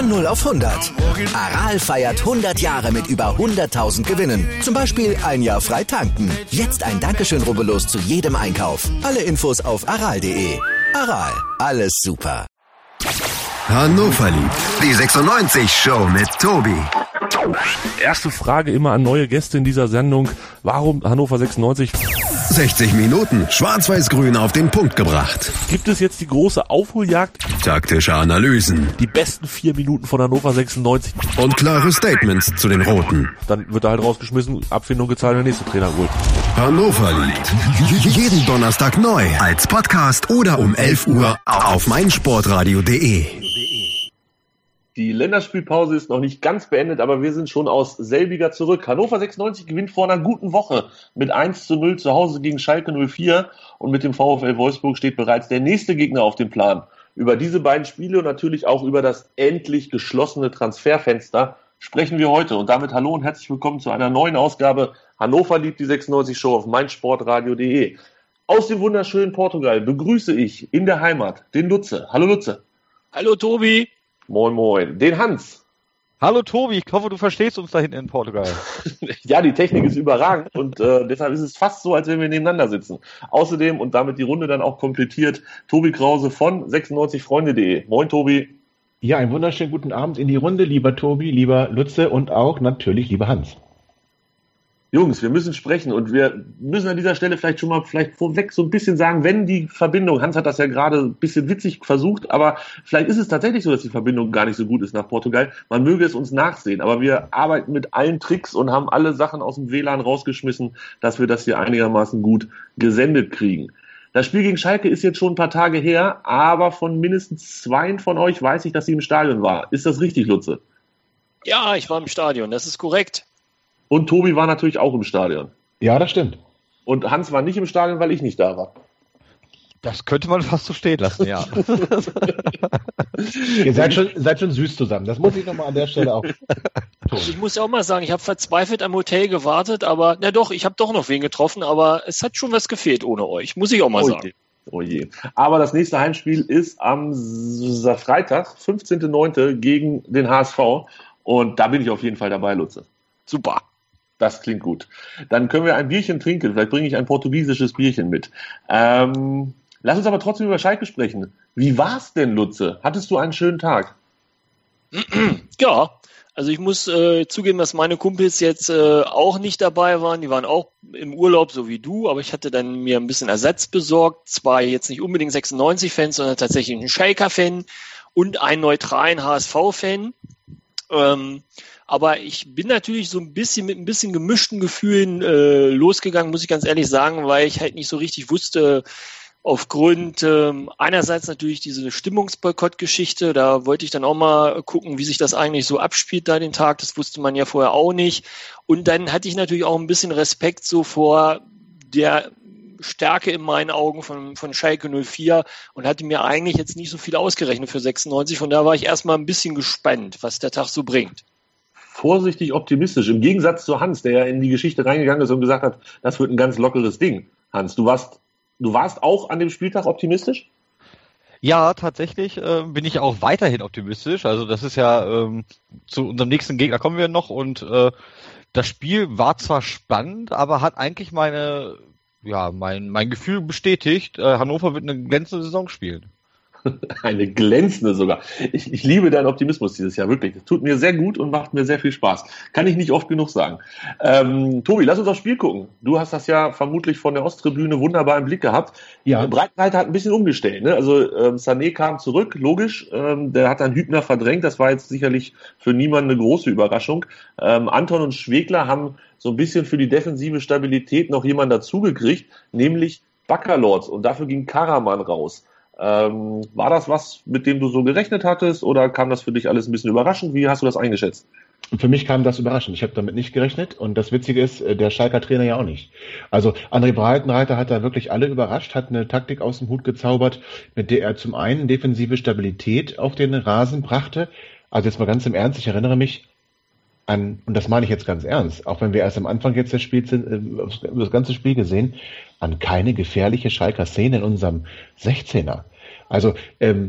Von 0 auf 100. Aral feiert 100 Jahre mit über 100.000 Gewinnen. Zum Beispiel ein Jahr frei tanken. Jetzt ein Dankeschön, rubbellos zu jedem Einkauf. Alle Infos auf aral.de. Aral, alles super. Hannover liebt die 96 Show mit Tobi. Erste Frage immer an neue Gäste in dieser Sendung. Warum Hannover 96? 60 Minuten schwarz-weiß-grün auf den Punkt gebracht. Gibt es jetzt die große Aufholjagd? Taktische Analysen. Die besten 4 Minuten von Hannover 96. Und klare Statements zu den Roten. Dann wird er halt rausgeschmissen, Abfindung gezahlt, der nächste Trainer holt. Hannover liebt jeden Donnerstag neu als Podcast oder um 11 Uhr auf meinsportradio.de. Die Länderspielpause ist noch nicht ganz beendet, aber wir sind schon aus selbiger zurück. Hannover 96 gewinnt vor einer guten Woche mit 1:0 zu Hause gegen Schalke 04 und mit dem VfL Wolfsburg steht bereits der nächste Gegner auf dem Plan. Über diese beiden Spiele und natürlich auch über das endlich geschlossene Transferfenster sprechen wir heute. Und damit hallo und herzlich willkommen zu einer neuen Ausgabe Hannover liebt die 96 Show auf meinsportradio.de. Aus dem wunderschönen Portugal begrüße ich in der Heimat den Lutze. Hallo Lutze. Hallo Tobi. Moin moin. Den Hans. Hallo Tobi, ich hoffe, du verstehst uns da hinten in Portugal. Ja, die Technik ist überragend und deshalb ist es fast so, als wenn wir nebeneinander sitzen. Außerdem und damit die Runde dann auch komplettiert, Tobi Krause von 96freunde.de. Moin Tobi. Ja, einen wunderschönen guten Abend in die Runde, lieber Tobi, lieber Lutze und auch natürlich lieber Hans. Jungs, wir müssen sprechen und wir müssen an dieser Stelle vielleicht vorweg so ein bisschen sagen, wenn die Verbindung, Hans hat das ja gerade ein bisschen witzig versucht, aber vielleicht ist es tatsächlich so, dass die Verbindung gar nicht so gut ist nach Portugal. Man möge es uns nachsehen, aber wir arbeiten mit allen Tricks und haben alle Sachen aus dem WLAN rausgeschmissen, dass wir das hier einigermaßen gut gesendet kriegen. Das Spiel gegen Schalke ist jetzt schon ein paar Tage her, aber von mindestens 2 von euch weiß ich, dass sie im Stadion war. Ist das richtig, Lutze? Ja, ich war im Stadion, das ist korrekt. Und Tobi war natürlich auch im Stadion. Ja, das stimmt. Und Hans war nicht im Stadion, weil ich nicht da war. Das könnte man fast so stehen lassen, ja. Ihr seid schon süß zusammen. Das muss ich nochmal an der Stelle auch tun. Ich muss ja auch mal sagen, ich habe verzweifelt am Hotel gewartet, aber ich habe doch noch wen getroffen, aber es hat schon was gefehlt ohne euch, muss ich auch mal sagen. Oh je. Aber das nächste Heimspiel ist am Freitag, 15.09. gegen den HSV. Und da bin ich auf jeden Fall dabei, Lutze. Super. Das klingt gut. Dann können wir ein Bierchen trinken. Vielleicht bringe ich ein portugiesisches Bierchen mit. Lass uns aber trotzdem über Schalke sprechen. Wie war's denn, Lutze? Hattest du einen schönen Tag? Ja, also ich muss zugeben, dass meine Kumpels jetzt auch nicht dabei waren. Die waren auch im Urlaub, so wie du, aber ich hatte dann mir ein bisschen Ersatz besorgt. Zwar jetzt nicht unbedingt 96-Fans, sondern tatsächlich einen Schalker-Fan und einen neutralen HSV-Fan. Aber ich bin natürlich so ein bisschen mit ein bisschen gemischten Gefühlen losgegangen, muss ich ganz ehrlich sagen, weil ich halt nicht so richtig wusste, aufgrund einerseits natürlich diese Stimmungsboykott-Geschichte, da wollte ich dann auch mal gucken, wie sich das eigentlich so abspielt da den Tag, das wusste man ja vorher auch nicht. Und dann hatte ich natürlich auch ein bisschen Respekt so vor der Stärke in meinen Augen von Schalke 04 und hatte mir eigentlich jetzt nicht so viel ausgerechnet für 96, von da war ich erstmal ein bisschen gespannt, was der Tag so bringt. Vorsichtig optimistisch, im Gegensatz zu Hans, der ja in die Geschichte reingegangen ist und gesagt hat, das wird ein ganz lockeres Ding. Hans, du warst auch an dem Spieltag optimistisch? Ja, tatsächlich bin ich auch weiterhin optimistisch. Also das ist ja, zu unserem nächsten Gegner kommen wir noch und das Spiel war zwar spannend, aber hat eigentlich mein Gefühl bestätigt, Hannover wird eine glänzende Saison spielen. Eine glänzende sogar. Ich liebe deinen Optimismus dieses Jahr, wirklich. Das tut mir sehr gut und macht mir sehr viel Spaß. Kann ich nicht oft genug sagen. Tobi, lass uns aufs Spiel gucken. Du hast das ja vermutlich von der Osttribüne wunderbar im Blick gehabt. Ja. Breitenreiter hat ein bisschen umgestellt. Ne? Also Sané kam zurück, logisch. Der hat dann Hübner verdrängt. Das war jetzt sicherlich für niemanden eine große Überraschung. Anton und Schwegler haben so ein bisschen für die defensive Stabilität noch jemanden dazugekriegt, nämlich Baccalords. Und dafür ging Karaman raus. War das was, mit dem du so gerechnet hattest oder kam das für dich alles ein bisschen überraschend? Wie hast du das eingeschätzt? Für mich kam das überraschend. Ich habe damit nicht gerechnet und das Witzige ist, der Schalker Trainer ja auch nicht. Also André Breitenreiter hat da wirklich alle überrascht, hat eine Taktik aus dem Hut gezaubert, mit der er zum einen defensive Stabilität auf den Rasen brachte. Also jetzt mal ganz im Ernst, ich erinnere mich an, und das meine ich jetzt ganz ernst, auch wenn wir erst am Anfang jetzt des Spiels das ganze Spiel gesehen, an keine gefährliche Schalker Szene in unserem 16er. Also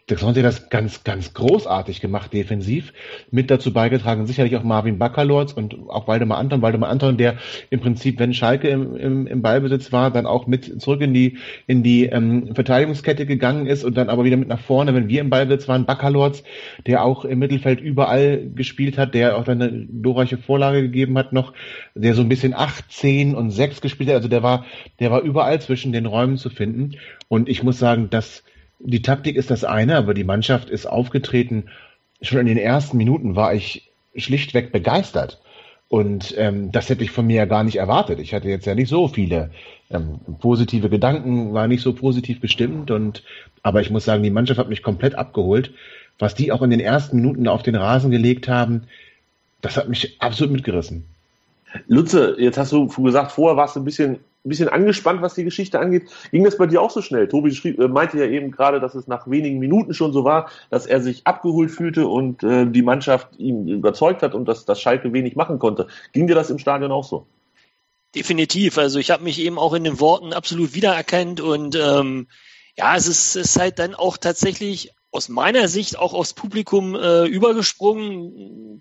690 hat das ganz, ganz großartig gemacht, defensiv. Mit dazu beigetragen sicherlich auch Marvin Baccalords und auch Waldemar Anton. Waldemar Anton, der im Prinzip, wenn Schalke im Ballbesitz war, dann auch mit zurück in die Verteidigungskette gegangen ist und dann aber wieder mit nach vorne, wenn wir im Ballbesitz waren. Baccalords, der auch im Mittelfeld überall gespielt hat, der auch dann eine glorreiche Vorlage gegeben hat noch, der so ein bisschen 8, 10 und 6 gespielt hat. Also der war überall zwischen den Räumen zu finden. Und ich muss sagen, die Taktik ist das eine, aber die Mannschaft ist aufgetreten. Schon in den ersten Minuten war ich schlichtweg begeistert. Und das hätte ich von mir ja gar nicht erwartet. Ich hatte jetzt ja nicht so viele positive Gedanken, war nicht so positiv gestimmt. Aber ich muss sagen, die Mannschaft hat mich komplett abgeholt. Was die auch in den ersten Minuten auf den Rasen gelegt haben, das hat mich absolut mitgerissen. Lutze, jetzt hast du gesagt, vorher warst du ein bisschen angespannt, was die Geschichte angeht. Ging das bei dir auch so schnell? Tobi meinte ja eben gerade, dass es nach wenigen Minuten schon so war, dass er sich abgeholt fühlte und die Mannschaft ihn überzeugt hat und dass Schalke wenig machen konnte. Ging dir das im Stadion auch so? Definitiv. Also ich habe mich eben auch in den Worten absolut wiedererkannt und es ist halt dann auch tatsächlich aus meiner Sicht auch aufs Publikum übergesprungen.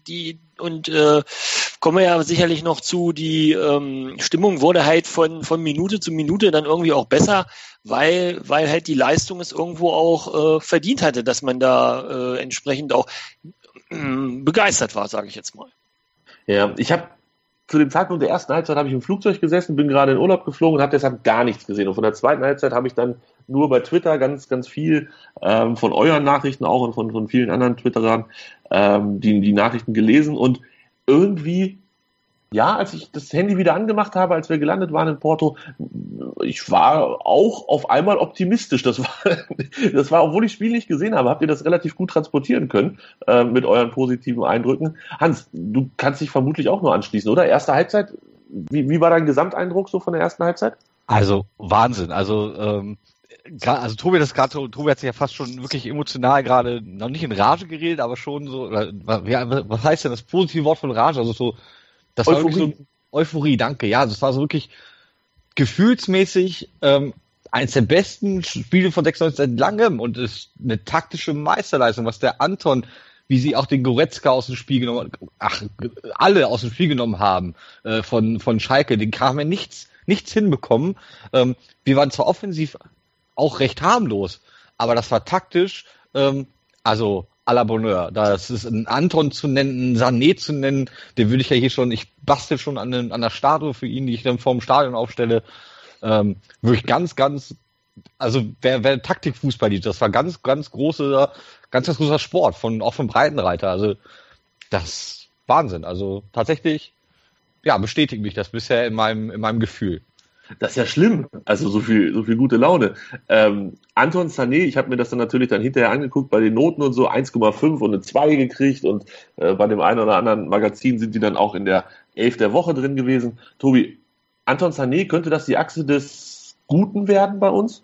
Kommen wir ja sicherlich noch zu, die Stimmung wurde halt von Minute zu Minute dann irgendwie auch besser, weil halt die Leistung es irgendwo auch verdient hatte, dass man da entsprechend auch begeistert war, sage ich jetzt mal. Ja, ich habe zu dem Zeitpunkt der ersten Halbzeit habe ich im Flugzeug gesessen, bin gerade in Urlaub geflogen und habe deshalb gar nichts gesehen. Und von der zweiten Halbzeit habe ich dann nur bei Twitter ganz, ganz viel von euren Nachrichten auch und von vielen anderen Twitterern die Nachrichten gelesen. Und irgendwie, ja, als ich das Handy wieder angemacht habe, als wir gelandet waren in Porto, ich war auch auf einmal optimistisch. Das war, obwohl ich das Spiel nicht gesehen habe, habt ihr das relativ gut transportieren können mit euren positiven Eindrücken. Hans, du kannst dich vermutlich auch nur anschließen, oder? Erste Halbzeit, wie war dein Gesamteindruck so von der ersten Halbzeit? Also Wahnsinn. Also Tobi hat sich ja fast schon wirklich emotional gerade, noch nicht in Rage geredet, aber schon so, was heißt denn das positive Wort von Rage? Also so, das war wirklich so Euphorie, danke. Ja, das war so wirklich gefühlsmäßig eines der besten Spiele von 96 seit langem und ist eine taktische Meisterleistung, was der Anton, wie sie auch den Goretzka aus dem Spiel genommen alle aus dem Spiel genommen haben von Schalke, den haben wir nichts hinbekommen. Wir waren zwar offensiv auch recht harmlos, aber das war taktisch, also à la Bonheur. Das ist ein Anton zu nennen, ein Sané zu nennen, den würde ich ja hier schon, ich bastel schon an der Statue für ihn, die ich dann vorm Stadion aufstelle. Wirklich ganz, ganz, also wer Taktikfußball liebt, das war ganz, ganz großer Sport, auch von Breitenreiter. Also das ist Wahnsinn. Also tatsächlich, ja, bestätigt mich das bisher in meinem Gefühl. Das ist ja schlimm, also so viel gute Laune. Anton Sané, ich habe mir das dann natürlich hinterher angeguckt, bei den Noten und so 1,5 und eine 2 gekriegt und bei dem einen oder anderen Magazin sind die dann auch in der 11 der Woche drin gewesen. Tobi, Anton Sané, könnte das die Achse des Guten werden bei uns?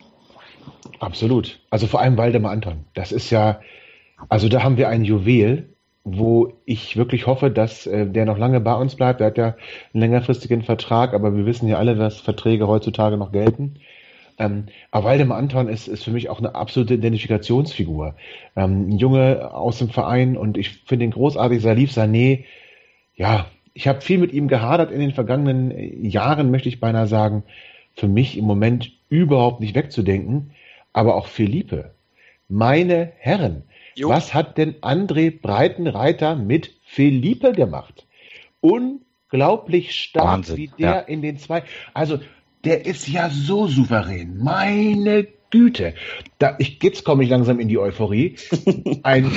Absolut. Also vor allem Waldemar Anton. Das ist ja, also da haben wir ein Juwel, wo ich wirklich hoffe, dass der noch lange bei uns bleibt. Er hat ja einen längerfristigen Vertrag, aber wir wissen ja alle, dass Verträge heutzutage noch gelten. Aber Waldemar Anton ist für mich auch eine absolute Identifikationsfigur. Ein Junge aus dem Verein und ich finde ihn großartig. Salif Sané, ja, ich habe viel mit ihm gehadert in den vergangenen Jahren, möchte ich beinahe sagen. Für mich im Moment überhaupt nicht wegzudenken. Aber auch Felipe. Meine Herren, was hat denn André Breitenreiter mit Felipe gemacht? Unglaublich stark, Wahnsinn, wie der in den zwei. Also, der ist ja so souverän. Meine Güte. Jetzt komme ich langsam in die Euphorie. Ein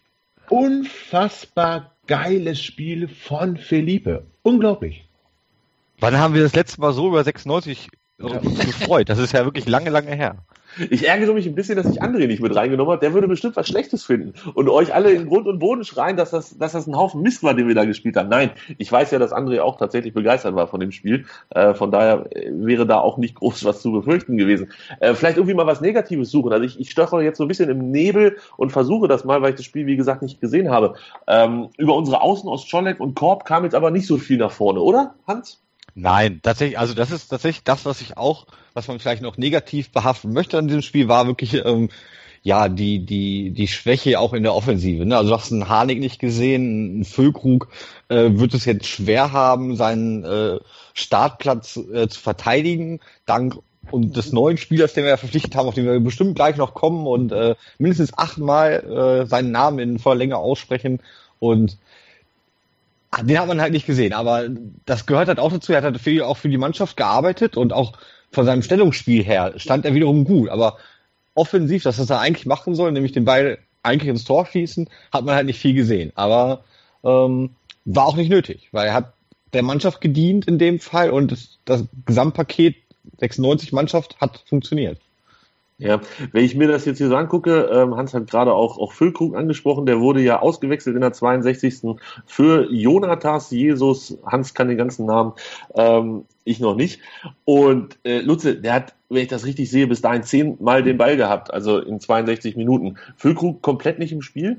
unfassbar geiles Spiel von Felipe. Unglaublich. Wann haben wir das letzte Mal so über 96 gefreut? Das ist ja wirklich lange, lange her. Ich ärgere mich ein bisschen, dass ich André nicht mit reingenommen habe. Der würde bestimmt was Schlechtes finden und euch alle in Grund und Boden schreien, dass das ein Haufen Mist war, den wir da gespielt haben. Nein, ich weiß ja, dass André auch tatsächlich begeistert war von dem Spiel. Von daher wäre da auch nicht groß was zu befürchten gewesen. Vielleicht irgendwie mal was Negatives suchen. Also ich stochere jetzt so ein bisschen im Nebel und versuche das mal, weil ich das Spiel, wie gesagt, nicht gesehen habe. Über unsere Außen aus Czolek und Korb kam jetzt aber nicht so viel nach vorne, oder, Hans? Nein, tatsächlich, also das ist tatsächlich das, was man vielleicht noch negativ behaften möchte an diesem Spiel, war wirklich, ja, die Schwäche auch in der Offensive. Ne? Also du hast einen Harnik nicht gesehen, ein Füllkrug wird es jetzt schwer haben, seinen Startplatz zu verteidigen, dank und des neuen Spielers, den wir ja verpflichtet haben, auf den wir bestimmt gleich noch kommen und mindestens 8-mal seinen Namen in voller Länge aussprechen und den hat man halt nicht gesehen, aber das gehört halt auch dazu, er hat halt auch für die Mannschaft gearbeitet und auch von seinem Stellungsspiel her stand er wiederum gut, aber offensiv, das was er eigentlich machen soll, nämlich den Ball eigentlich ins Tor schießen, hat man halt nicht viel gesehen, aber war auch nicht nötig, weil er hat der Mannschaft gedient in dem Fall und das Gesamtpaket 96 Mannschaft hat funktioniert. Ja, wenn ich mir das jetzt hier so angucke, Hans hat gerade auch Füllkrug angesprochen, der wurde ja ausgewechselt in der 62. für Jonatas Jesus. Hans kann den ganzen Namen, ich noch nicht. Und Lutze, der hat, wenn ich das richtig sehe, bis dahin 10-mal den Ball gehabt, also in 62 Minuten. Füllkrug komplett nicht im Spiel?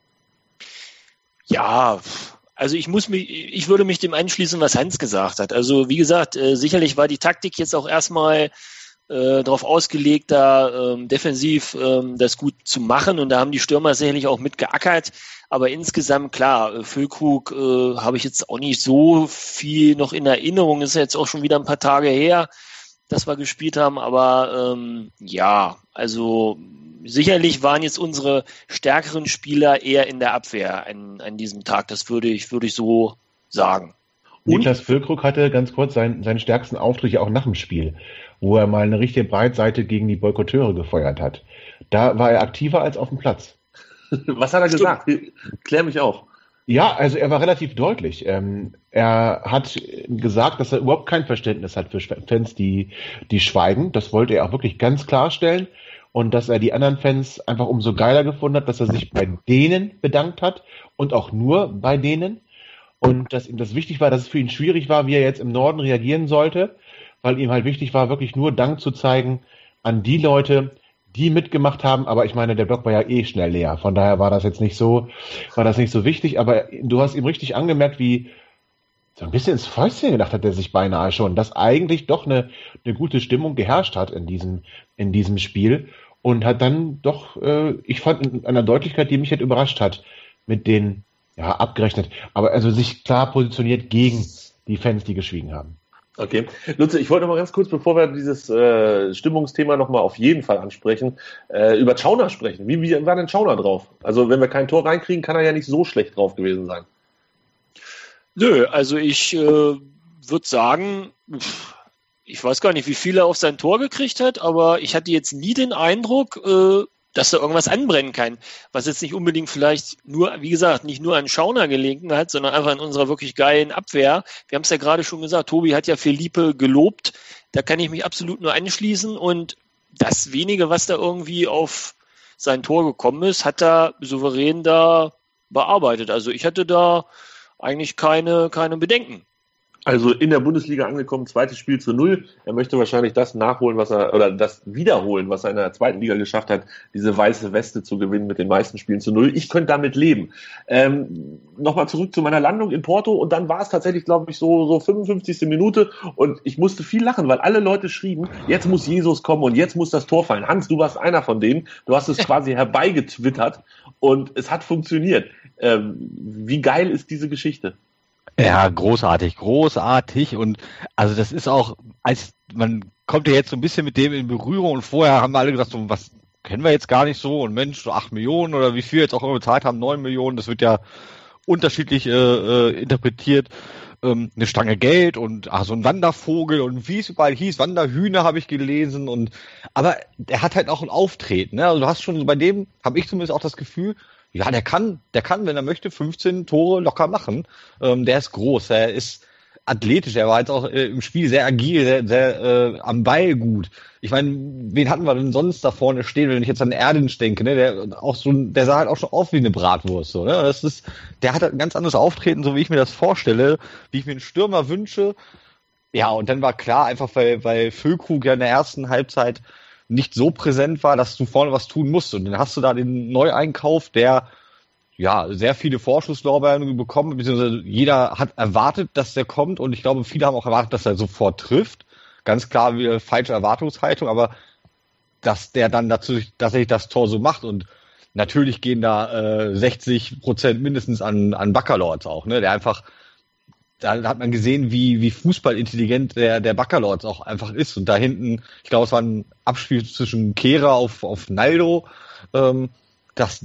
Ja, also ich würde mich dem anschließen, was Hans gesagt hat. Also wie gesagt, sicherlich war die Taktik jetzt auch erstmal darauf ausgelegt, da defensiv das gut zu machen und da haben die Stürmer sicherlich auch mitgeackert, aber insgesamt klar, Füllkrug habe ich jetzt auch nicht so viel noch in Erinnerung, ist ja jetzt auch schon wieder ein paar Tage her, dass wir gespielt haben, aber ja, also sicherlich waren jetzt unsere stärkeren Spieler eher in der Abwehr an diesem Tag, das würde ich so sagen. Niklas Füllkrug hatte ganz kurz seinen stärksten Auftritt ja auch nach dem Spiel, wo er mal eine richtige Breitseite gegen die Boykotteure gefeuert hat. Da war er aktiver als auf dem Platz. Was hat er gesagt? Klär mich auf. Ja, also er war relativ deutlich. Er hat gesagt, dass er überhaupt kein Verständnis hat für Fans, die schweigen. Das wollte er auch wirklich ganz klarstellen. Und dass er die anderen Fans einfach umso geiler gefunden hat, dass er sich bei denen bedankt hat und auch nur bei denen. Und dass ihm das wichtig war, dass es für ihn schwierig war, wie er jetzt im Norden reagieren sollte, weil ihm halt wichtig war, wirklich nur Dank zu zeigen an die Leute, die mitgemacht haben. Aber ich meine, der Block war ja eh schnell leer. Von daher war das nicht so wichtig. Aber du hast ihm richtig angemerkt, wie so ein bisschen ins Fäustchen gedacht hat er sich beinahe schon, dass eigentlich doch eine gute Stimmung geherrscht hat in diesem Spiel und hat dann doch, ich fand in einer Deutlichkeit, die mich halt überrascht hat, mit den, ja, abgerechnet, aber also sich klar positioniert gegen die Fans, die geschwiegen haben. Okay. Lutze, ich wollte noch mal ganz kurz, bevor wir dieses Stimmungsthema noch mal auf jeden Fall ansprechen, über Schauner sprechen. Wie war denn Schauner drauf? Also wenn wir kein Tor reinkriegen, kann er ja nicht so schlecht drauf gewesen sein. Nö, also ich würde sagen, ich weiß gar nicht, wie viel er auf sein Tor gekriegt hat, aber ich hatte jetzt nie den Eindruck, dass da irgendwas anbrennen kann, was jetzt nicht unbedingt vielleicht nur, wie gesagt, nicht nur an Schauner gelegen hat, sondern einfach an unserer wirklich geilen Abwehr. Wir haben es ja gerade schon gesagt, Tobi hat ja Felipe gelobt, da kann ich mich absolut nur anschließen und das wenige, was da irgendwie auf sein Tor gekommen ist, hat er souverän da bearbeitet. Also ich hatte da eigentlich keine Bedenken. Also in der Bundesliga angekommen, zweites Spiel zu 0. Er möchte wahrscheinlich das nachholen, das wiederholen, was er in der zweiten Liga geschafft hat, diese weiße Weste zu gewinnen mit den meisten Spielen zu 0. Ich könnte damit leben. Nochmal zurück zu meiner Landung in Porto und dann war es tatsächlich, glaube ich, so 55. Minute und ich musste viel lachen, weil alle Leute schrieben, jetzt muss Jesus kommen und jetzt muss das Tor fallen. Hans, du warst einer von denen. Du hast es quasi herbeigetwittert und es hat funktioniert. Wie geil ist diese Geschichte? Ja, großartig und also das ist auch, als man kommt ja jetzt so ein bisschen mit dem in Berührung und vorher haben wir alle gesagt, so was kennen wir jetzt gar nicht so und Mensch, so 8 Millionen oder wie viel jetzt auch immer bezahlt haben, 9 Millionen, das wird ja unterschiedlich interpretiert, eine Stange Geld und so ein Wandervogel und wie es überall hieß, Wanderhühner habe ich gelesen aber der hat halt auch ein Auftreten, ne? Also du hast schon bei dem, habe ich zumindest auch das Gefühl, ja, der kann, wenn er möchte, 15 Tore locker machen. Der ist groß, er ist athletisch, er war jetzt auch im Spiel sehr agil, sehr am Ball gut. Ich meine, wen hatten wir denn sonst da vorne stehen, wenn ich jetzt an Erdinch denke, ne? Der sah halt auch schon aus wie eine Bratwurst, so, ne? Der hat halt ein ganz anderes Auftreten, so wie ich mir das vorstelle, wie ich mir einen Stürmer wünsche. Ja, und dann war klar, einfach weil Füllkrug ja in der ersten Halbzeit nicht so präsent war, dass du vorne was tun musst. Und dann hast du da den Neueinkauf, der ja sehr viele Vorschusslorbeeren bekommen, beziehungsweise jeder hat erwartet, dass der kommt und ich glaube, viele haben auch erwartet, dass er sofort trifft. Ganz klar wieder falsche Erwartungshaltung, aber dass der dann dazu tatsächlich das Tor so macht. Und natürlich gehen da 60% mindestens an Baccalords auch, ne? Der einfach, da hat man gesehen, wie fußballintelligent der Baccalords auch einfach ist. Und da hinten, ich glaube, es war ein Abspiel zwischen Kehrer auf Naldo, dass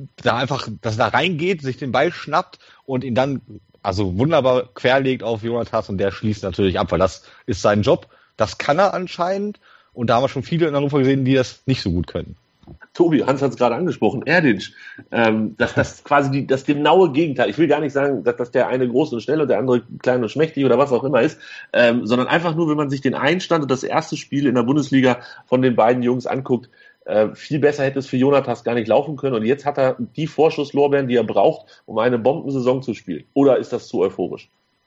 da reingeht, sich den Ball schnappt und ihn dann also wunderbar querlegt auf Jonathas, und der schließt natürlich ab, weil das ist sein Job. Das kann er anscheinend, und da haben wir schon viele in Hannover gesehen, die das nicht so gut können. Tobi, Hans hat es gerade angesprochen, Erdinch, das quasi das genaue Gegenteil. Ich will gar nicht sagen, dass der eine groß und schnell und der andere klein und schmächtig oder was auch immer ist, sondern einfach nur, wenn man sich den Einstand und das erste Spiel in der Bundesliga von den beiden Jungs anguckt, viel besser hätte es für Jonathas gar nicht laufen können, und jetzt hat er die Vorschusslorbeeren, die er braucht, um eine Bombensaison zu spielen. Oder ist das zu euphorisch?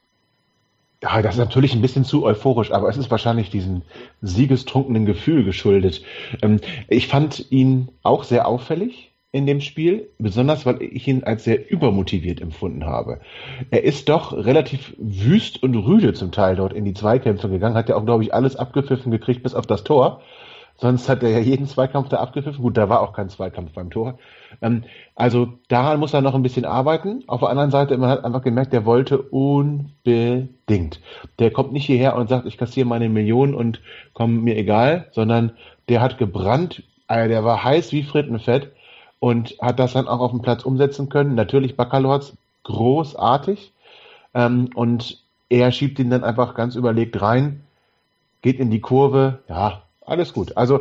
Ja, das ist natürlich ein bisschen zu euphorisch, aber es ist wahrscheinlich diesem siegestrunkenen Gefühl geschuldet. Ich fand ihn auch sehr auffällig in dem Spiel, besonders weil ich ihn als sehr übermotiviert empfunden habe. Er ist doch relativ wüst und rüde zum Teil dort in die Zweikämpfe gegangen, hat ja auch, glaube ich, alles abgepfiffen gekriegt bis auf das Tor. Sonst hat er ja jeden Zweikampf da abgepfiffen. Gut, da war auch kein Zweikampf beim Tor. Also daran muss er noch ein bisschen arbeiten. Auf der anderen Seite, man hat einfach gemerkt, der wollte unbedingt. Der kommt nicht hierher und sagt, ich kassiere meine Millionen und komm, mir egal, sondern der hat gebrannt, der war heiß wie Frittenfett und hat das dann auch auf dem Platz umsetzen können. Natürlich Baccalords, großartig. Und er schiebt ihn dann einfach ganz überlegt rein, geht in die Kurve, ja, alles gut. Also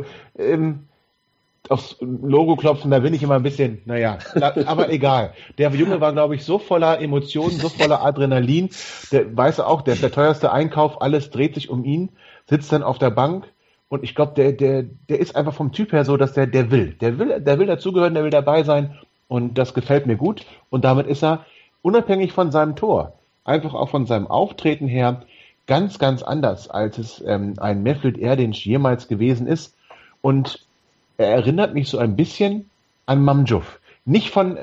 aufs Logo klopfen, da bin ich immer ein bisschen, aber egal. Der Junge war, glaube ich, so voller Emotionen, so voller Adrenalin. Der weiß auch, der ist der teuerste Einkauf, alles dreht sich um ihn, sitzt dann auf der Bank, und ich glaube, der ist einfach vom Typ her so, dass der will dazugehören, der will dabei sein, und das gefällt mir gut. Und damit ist er unabhängig von seinem Tor, einfach auch von seinem Auftreten her, ganz, ganz anders, als es ein Meflid Erdinch jemals gewesen ist. Und er erinnert mich so ein bisschen an Mamdjouf. Nicht vom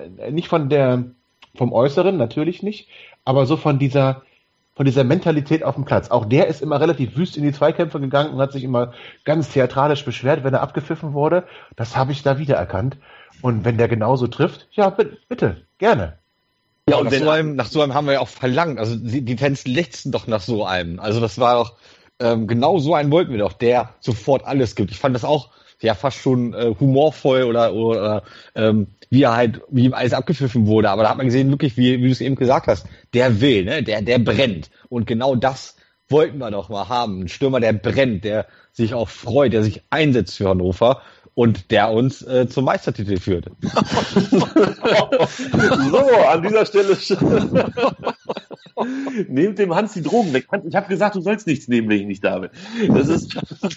Äußeren, natürlich nicht, aber so von dieser Mentalität auf dem Platz. Auch der ist immer relativ wüst in die Zweikämpfe gegangen und hat sich immer ganz theatralisch beschwert, wenn er abgepfiffen wurde. Das habe ich da wiedererkannt. Und wenn der genauso trifft, ja, bitte, gerne. Ja, und nach so einem haben wir ja auch verlangt. Also die Fans lechzen doch nach so einem. Also das war doch, genau so einen wollten wir doch, der sofort alles gibt. Ich fand das auch ja fast schon humorvoll oder wie ihm alles abgepfiffen wurde. Aber da hat man gesehen, wirklich, wie du es eben gesagt hast, der will, ne? Der brennt. Und genau das wollten wir doch mal haben. Ein Stürmer, der brennt, der sich auch freut, der sich einsetzt für Hannover. Und der uns zum Meistertitel führte. So, an dieser Stelle nehmt dem Hans die Drogen weg. Ich habe gesagt, du sollst nichts nehmen, wenn ich nicht da bin. Das ist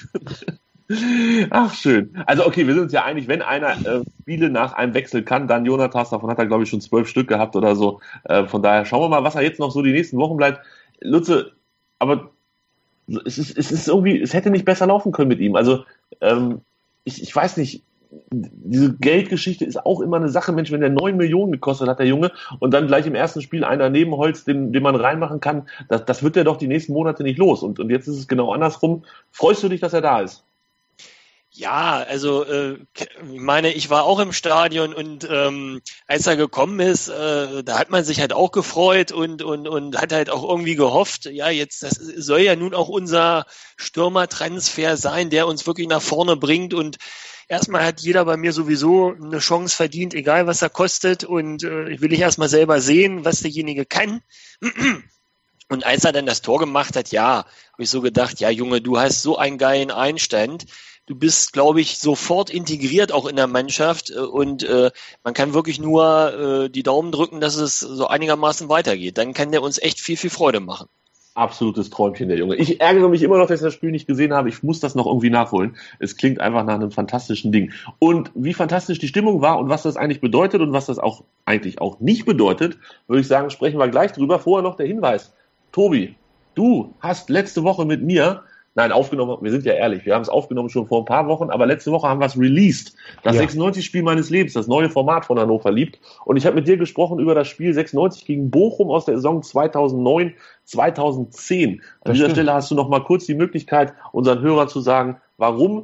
ach, schön. Also okay, wir sind uns ja einig, wenn einer Spiele nach einem Wechsel kann, dann Jonathas. Davon hat er, glaube ich, schon 12 Stück gehabt oder so. Von daher schauen wir mal, was er jetzt noch so die nächsten Wochen bleibt. Lutze, aber es ist irgendwie, es hätte nicht besser laufen können mit ihm. Also ich weiß nicht, diese Geldgeschichte ist auch immer eine Sache, Mensch, wenn der 9 Millionen gekostet hat, der Junge, und dann gleich im ersten Spiel einer Nebenholz, den man reinmachen kann, das wird der doch die nächsten Monate nicht los. Und jetzt ist es genau andersrum. Freust du dich, dass er da ist? Ja, also ich meine, ich war auch im Stadion, und als er gekommen ist, da hat man sich halt auch gefreut und hat halt auch irgendwie gehofft, ja, jetzt, das soll ja nun auch unser Stürmertransfer sein, der uns wirklich nach vorne bringt, und erstmal hat jeder bei mir sowieso eine Chance verdient, egal was er kostet, und ich will erstmal selber sehen, was derjenige kann. Und als er dann das Tor gemacht hat, ja, habe ich so gedacht, ja Junge, du hast so einen geilen Einstand. Du bist, glaube ich, sofort integriert auch in der Mannschaft, und man kann wirklich nur die Daumen drücken, dass es so einigermaßen weitergeht. Dann kann der uns echt viel, viel Freude machen. Absolutes Träumchen, der Junge. Ich ärgere mich immer noch, dass ich das Spiel nicht gesehen habe. Ich muss das noch irgendwie nachholen. Es klingt einfach nach einem fantastischen Ding. Und wie fantastisch die Stimmung war und was das eigentlich bedeutet und was das auch eigentlich auch nicht bedeutet, würde ich sagen, sprechen wir gleich drüber. Vorher noch der Hinweis. Tobi, du hast letzte Woche mit mir aufgenommen, wir sind ja ehrlich, wir haben es aufgenommen schon vor ein paar Wochen, aber letzte Woche haben wir es released. Das 96-Spiel meines Lebens, das neue Format von Hannover liebt. Und ich habe mit dir gesprochen über das Spiel 96 gegen Bochum aus der Saison 2009, 2010. An dieser Stelle hast du noch mal kurz die Möglichkeit, unseren Hörern zu sagen, warum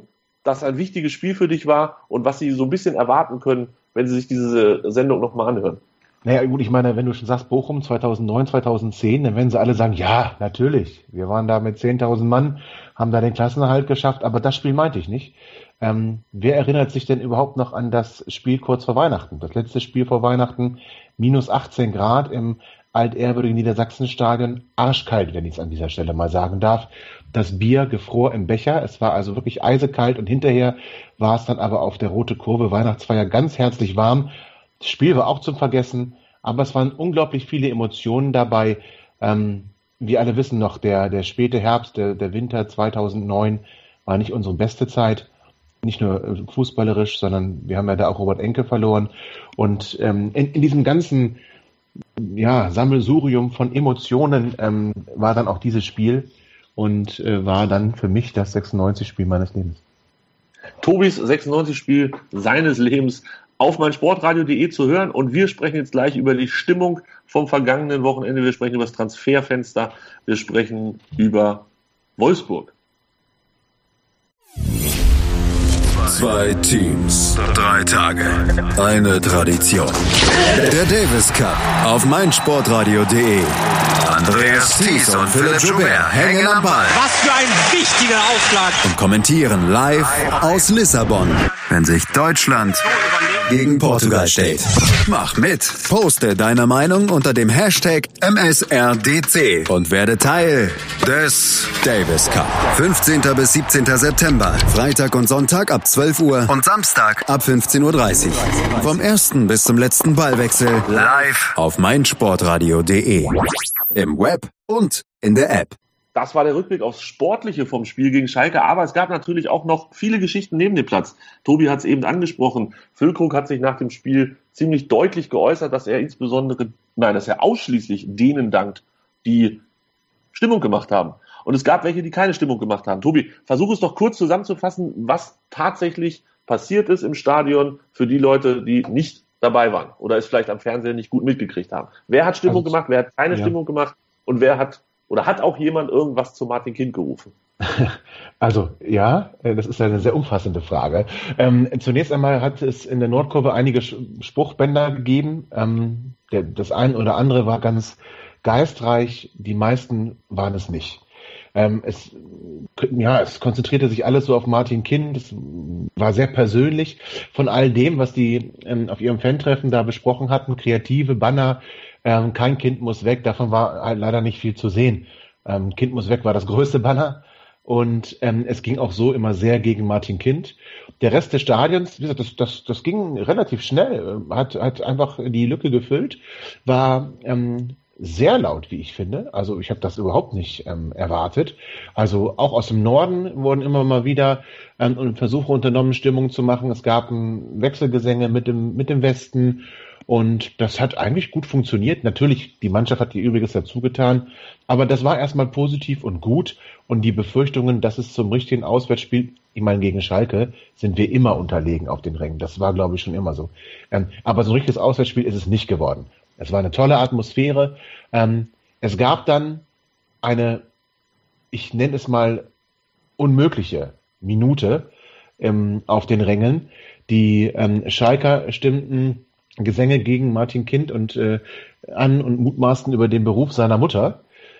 das ein wichtiges Spiel für dich war und was sie so ein bisschen erwarten können, wenn sie sich diese Sendung nochmal anhören? Naja, gut, ich meine, wenn du schon sagst Bochum 2009, 2010, dann werden sie alle sagen, ja, natürlich. Wir waren da mit 10.000 Mann, haben da den Klassenerhalt geschafft, aber das Spiel meinte ich nicht. Wer erinnert sich denn überhaupt noch an das Spiel kurz vor Weihnachten? Das letzte Spiel vor Weihnachten, minus 18 Grad im altehrwürdigen Niedersachsenstadion, arschkalt, wenn ich es an dieser Stelle mal sagen darf. Das Bier gefror im Becher, es war also wirklich eisekalt und hinterher war es dann aber auf der Rote Kurve Weihnachtsfeier ganz herzlich warm. Das Spiel war auch zum Vergessen, aber es waren unglaublich viele Emotionen dabei. Wir alle wissen noch, der späte Herbst, der Winter 2009 war nicht unsere beste Zeit. Nicht nur fußballerisch, sondern wir haben ja da auch Robert Enke verloren. Und in diesem ganzen Sammelsurium von Emotionen war dann auch dieses Spiel und war dann für mich das 96-Spiel meines Lebens. Tobis 96-Spiel seines Lebens auf meinsportradio.de zu hören. Und wir sprechen jetzt gleich über die Stimmung vom vergangenen Wochenende. Wir sprechen über das Transferfenster. Wir sprechen über Wolfsburg. 2 Teams, 3 Tage, eine Tradition. Der Davis Cup auf meinsportradio.de. Andreas Thies und Philipp Joubert hängen am Ball. Was für ein wichtiger Aufschlag. Und kommentieren live aus Lissabon, wenn sich Deutschland gegen Portugal steht. Mach mit. Poste deine Meinung unter dem Hashtag MSRDC und werde Teil des Davis Cup. 15. bis 17. September. Freitag und Sonntag ab 12 Uhr und Samstag ab 15.30 Uhr. Vom ersten bis zum letzten Ballwechsel live auf meinsportradio.de. Im Web und in der App. Das war der Rückblick aufs Sportliche vom Spiel gegen Schalke, aber es gab natürlich auch noch viele Geschichten neben dem Platz. Tobi hat es eben angesprochen. Füllkrug hat sich nach dem Spiel ziemlich deutlich geäußert, dass er ausschließlich denen dankt, die Stimmung gemacht haben. Und es gab welche, die keine Stimmung gemacht haben. Tobi, versuch es doch kurz zusammenzufassen, was tatsächlich passiert ist im Stadion für die Leute, die nicht dabei waren oder es vielleicht am Fernsehen nicht gut mitgekriegt haben. Wer hat Stimmung gemacht, wer hat keine Stimmung gemacht und wer hat auch jemand irgendwas zu Martin Kind gerufen? Also das ist eine sehr umfassende Frage. Zunächst einmal hat es in der Nordkurve einige Spruchbänder gegeben. Das eine oder andere war ganz geistreich, die meisten waren es nicht. Es konzentrierte sich alles so auf Martin Kind. Es war sehr persönlich von all dem, was die auf ihrem Fan-Treffen da besprochen hatten. Kreative Banner, kein Kind muss weg. Davon war halt leider nicht viel zu sehen. Kind muss weg war das größte Banner. Und es ging auch so immer sehr gegen Martin Kind. Der Rest des Stadions, wie gesagt, das ging relativ schnell, hat einfach die Lücke gefüllt, war sehr laut, wie ich finde. Also ich habe das überhaupt nicht erwartet. Also auch aus dem Norden wurden immer mal wieder Versuche unternommen, Stimmung zu machen. Es gab Wechselgesänge mit dem Westen und das hat eigentlich gut funktioniert. Natürlich, die Mannschaft hat ihr Übriges dazu getan, aber das war erstmal positiv und gut. Und die Befürchtungen, dass es zum richtigen Auswärtsspiel, ich meine gegen Schalke, sind wir immer unterlegen auf den Rängen. Das war, glaube ich, schon immer so. Aber so ein richtiges Auswärtsspiel ist es nicht geworden. Es war eine tolle Atmosphäre. Es gab dann eine, ich nenne es mal, unmögliche Minute auf den Rängen. Die Schalker stimmten Gesänge gegen Martin Kind an und mutmaßten über den Beruf seiner Mutter.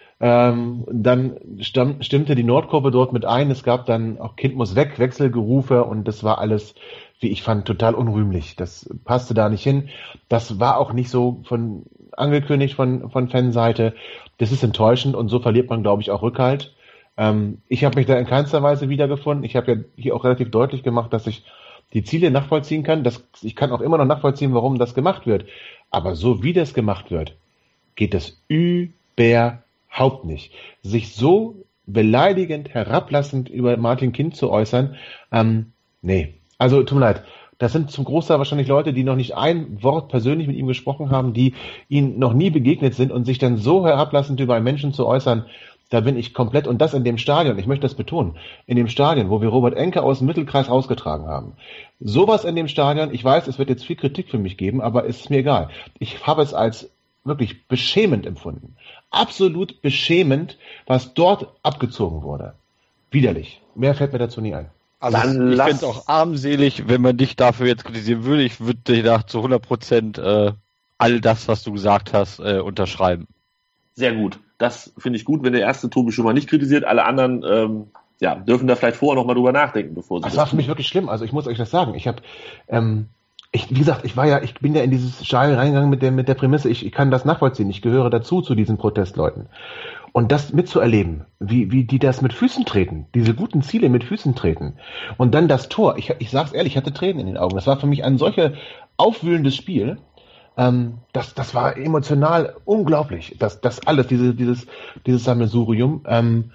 Dann stimmte die Nordkurve dort mit ein. Es gab dann auch Kind muss weg, Wechselgerufe und das war alles, wie ich fand, total unrühmlich. Das passte da nicht hin. Das war auch nicht so angekündigt von Fanseite. Das ist enttäuschend und so verliert man, glaube ich, auch Rückhalt. Ich habe mich da in keinster Weise wiedergefunden. Ich habe ja hier auch relativ deutlich gemacht, dass ich die Ziele nachvollziehen kann. Ich kann auch immer noch nachvollziehen, warum das gemacht wird. Aber so wie das gemacht wird, geht es überhaupt nicht. Sich so beleidigend, herablassend über Martin Kind zu äußern, nee. Also tut mir leid. Das sind zum Großteil wahrscheinlich Leute, die noch nicht ein Wort persönlich mit ihm gesprochen haben, die ihm noch nie begegnet sind und sich dann so herablassend über einen Menschen zu äußern, da bin ich komplett, und das in dem Stadion, ich möchte das betonen, in dem Stadion, wo wir Robert Enke aus dem Mittelkreis rausgetragen haben. Sowas in dem Stadion, ich weiß, es wird jetzt viel Kritik für mich geben, aber es ist mir egal. Ich habe es als wirklich beschämend empfunden. Absolut beschämend, was dort abgezogen wurde. Widerlich. Mehr fällt mir dazu nie ein. Also ich finde es auch armselig, wenn man dich dafür jetzt kritisieren würde. Ich würde dir da zu 100% all das, was du gesagt hast, unterschreiben. Sehr gut. Das finde ich gut, wenn der erste Tobi schon mal nicht kritisiert. Alle anderen dürfen da vielleicht vorher noch mal drüber nachdenken, bevor sie das war für mich wirklich schlimm. Also ich muss euch das sagen. Ich habe, wie gesagt, ich bin ja in dieses Stadion reingegangen mit der Prämisse, ich kann das nachvollziehen. Ich gehöre dazu, zu diesen Protestleuten. Und das mitzuerleben, wie die das mit Füßen treten, diese guten Ziele mit Füßen treten. Und dann das Tor. Ich sag's ehrlich, ich hatte Tränen in den Augen. Das war für mich ein solches aufwühlendes Spiel. Das war emotional unglaublich. Das alles, dieses Sammelsurium.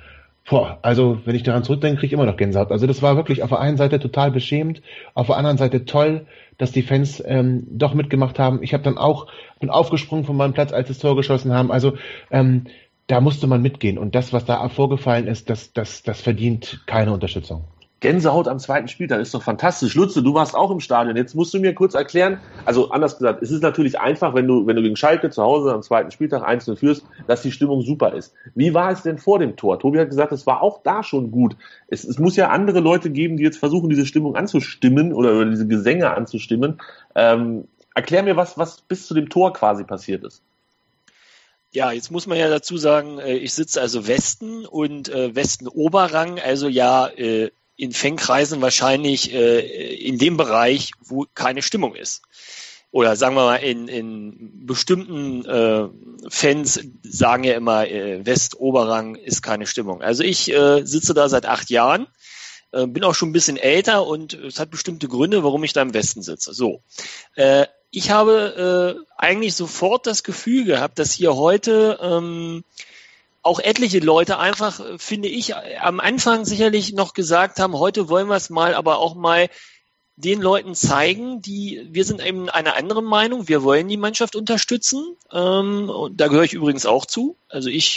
Also wenn ich daran zurückdenke, kriege ich immer noch Gänsehaut. Also das war wirklich auf der einen Seite total beschämend, auf der anderen Seite toll, dass die Fans doch mitgemacht haben. Ich bin aufgesprungen von meinem Platz, als das Tor geschossen haben. Also da musste man mitgehen. Und das, was da vorgefallen ist, das verdient keine Unterstützung. Gänsehaut am zweiten Spieltag ist doch fantastisch. Lutze, du warst auch im Stadion. Jetzt musst du mir kurz erklären, also anders gesagt, es ist natürlich einfach, wenn du gegen Schalke zu Hause am zweiten Spieltag 1-0 führst, dass die Stimmung super ist. Wie war es denn vor dem Tor? Tobi hat gesagt, es war auch da schon gut. Es muss ja andere Leute geben, die jetzt versuchen, diese Stimmung anzustimmen oder diese Gesänge anzustimmen. Erklär mir, was bis zu dem Tor quasi passiert ist. Ja, jetzt muss man ja dazu sagen, ich sitze also Westen und Westen-Oberrang, also in Fankreisen wahrscheinlich in dem Bereich, wo keine Stimmung ist. Oder sagen wir mal, in bestimmten Fans sagen ja immer, West-Oberrang ist keine Stimmung. Also ich sitze da seit 8 Jahren, bin auch schon ein bisschen älter und es hat bestimmte Gründe, warum ich da im Westen sitze. So. Ich habe eigentlich sofort das Gefühl gehabt, dass hier heute auch etliche Leute einfach, finde ich, am Anfang sicherlich noch gesagt haben, heute wollen wir es mal, aber auch mal den Leuten zeigen, wir sind eben einer anderen Meinung, wir wollen die Mannschaft unterstützen. Und da gehöre ich übrigens auch zu. Also ich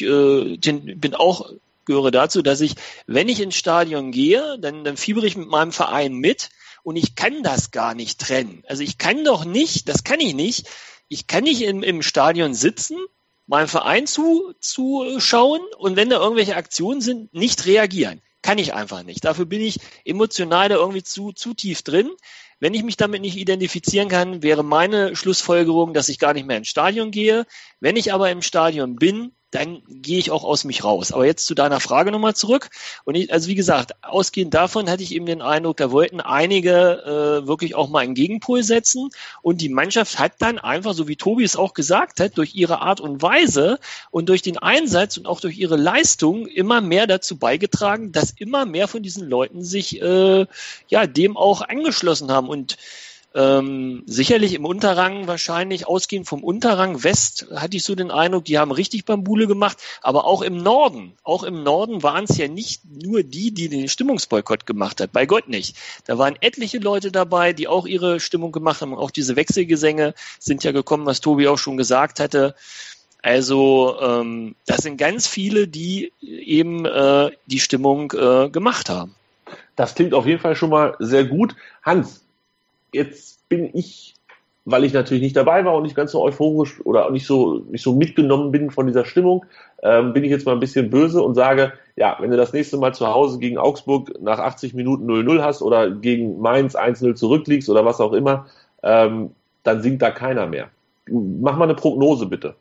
gehöre dazu, dass ich, wenn ich ins Stadion gehe, dann fiebere ich mit meinem Verein mit. Und ich kann das gar nicht trennen. Also ich kann nicht im Stadion sitzen, meinem Verein zuschauen und wenn da irgendwelche Aktionen sind, nicht reagieren. Kann ich einfach nicht. Dafür bin ich emotional da irgendwie zu tief drin. Wenn ich mich damit nicht identifizieren kann, wäre meine Schlussfolgerung, dass ich gar nicht mehr ins Stadion gehe. Wenn ich aber im Stadion bin, dann gehe ich auch aus mich raus. Aber jetzt zu deiner Frage nochmal zurück. Und also wie gesagt, ausgehend davon hatte ich eben den Eindruck, da wollten einige wirklich auch mal einen Gegenpol setzen. Und die Mannschaft hat dann einfach, so wie Tobi es auch gesagt hat, durch ihre Art und Weise und durch den Einsatz und auch durch ihre Leistung immer mehr dazu beigetragen, dass immer mehr von diesen Leuten sich dem auch angeschlossen haben. Und sicherlich im Unterrang wahrscheinlich, ausgehend vom Unterrang West, hatte ich so den Eindruck, die haben richtig Bambule gemacht, aber auch im Norden waren es ja nicht nur die den Stimmungsboykott gemacht hat, bei Gott nicht. Da waren etliche Leute dabei, die auch ihre Stimmung gemacht haben, und auch diese Wechselgesänge sind ja gekommen, was Tobi auch schon gesagt hatte. Also das sind ganz viele, die eben die Stimmung gemacht haben. Das klingt auf jeden Fall schon mal sehr gut. Hans, jetzt bin ich, weil ich natürlich nicht dabei war und nicht ganz so euphorisch oder nicht so mitgenommen bin von dieser Stimmung, bin ich jetzt mal ein bisschen böse und sage, ja, wenn du das nächste Mal zu Hause gegen Augsburg nach 80 Minuten 0-0 hast oder gegen Mainz 1-0 zurückliegst oder was auch immer, dann singt da keiner mehr. Mach mal eine Prognose, bitte.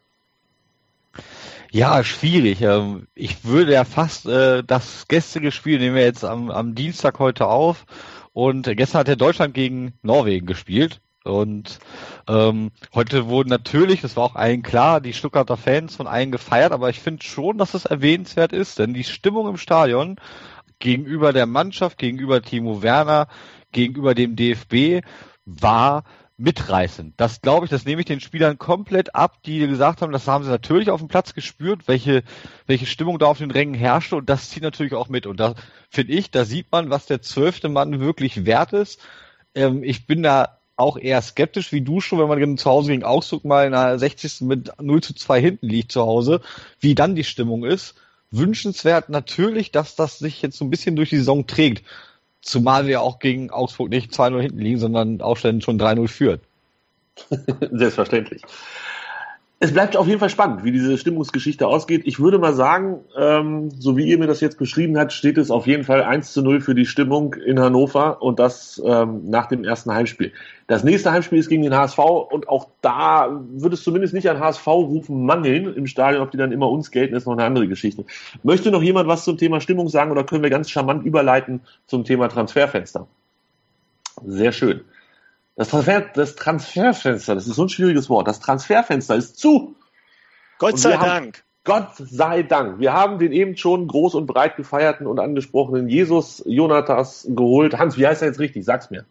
Ja, schwierig. Ich würde ja fast das gestrige Spiel, nehmen wir jetzt am Dienstag heute auf, und gestern hat ja Deutschland gegen Norwegen gespielt. Und heute wurden natürlich, das war auch allen klar, die Stuttgarter Fans von allen gefeiert, aber ich finde schon, dass es erwähnenswert ist, denn die Stimmung im Stadion gegenüber der Mannschaft, gegenüber Timo Werner, gegenüber dem DFB war mitreißend. Das glaube ich, das nehme ich den Spielern komplett ab, die gesagt haben, das haben sie natürlich auf dem Platz gespürt, welche Stimmung da auf den Rängen herrschte, und das zieht natürlich auch mit. Und da finde ich, da sieht man, was der 12. Mann wirklich wert ist. Ich bin da auch eher skeptisch wie du schon, wenn man zu Hause gegen Augsburg mal in der 60. mit 0-2 hinten liegt zu Hause, wie dann die Stimmung ist. Wünschenswert natürlich, dass das sich jetzt so ein bisschen durch die Saison trägt. Zumal wir auch gegen Augsburg nicht 2-0 hinten liegen, sondern Aufständen schon 3-0 führt. Selbstverständlich. Es bleibt auf jeden Fall spannend, wie diese Stimmungsgeschichte ausgeht. Ich würde mal sagen, so wie ihr mir das jetzt beschrieben habt, steht es auf jeden Fall 1:0 für die Stimmung in Hannover und das nach dem ersten Heimspiel. Das nächste Heimspiel ist gegen den HSV und auch da wird es zumindest nicht an HSV-Rufen mangeln im Stadion. Ob die dann immer uns gelten, ist noch eine andere Geschichte. Möchte noch jemand was zum Thema Stimmung sagen oder können wir ganz charmant überleiten zum Thema Transferfenster? Sehr schön. Das Transferfenster, das ist so ein schwieriges Wort. Das Transferfenster ist zu. Gott sei Dank. Gott sei Dank. Wir haben den eben schon groß und breit gefeierten und angesprochenen Jesus Jonatas geholt. Hans, wie heißt er jetzt richtig? Sag's mir.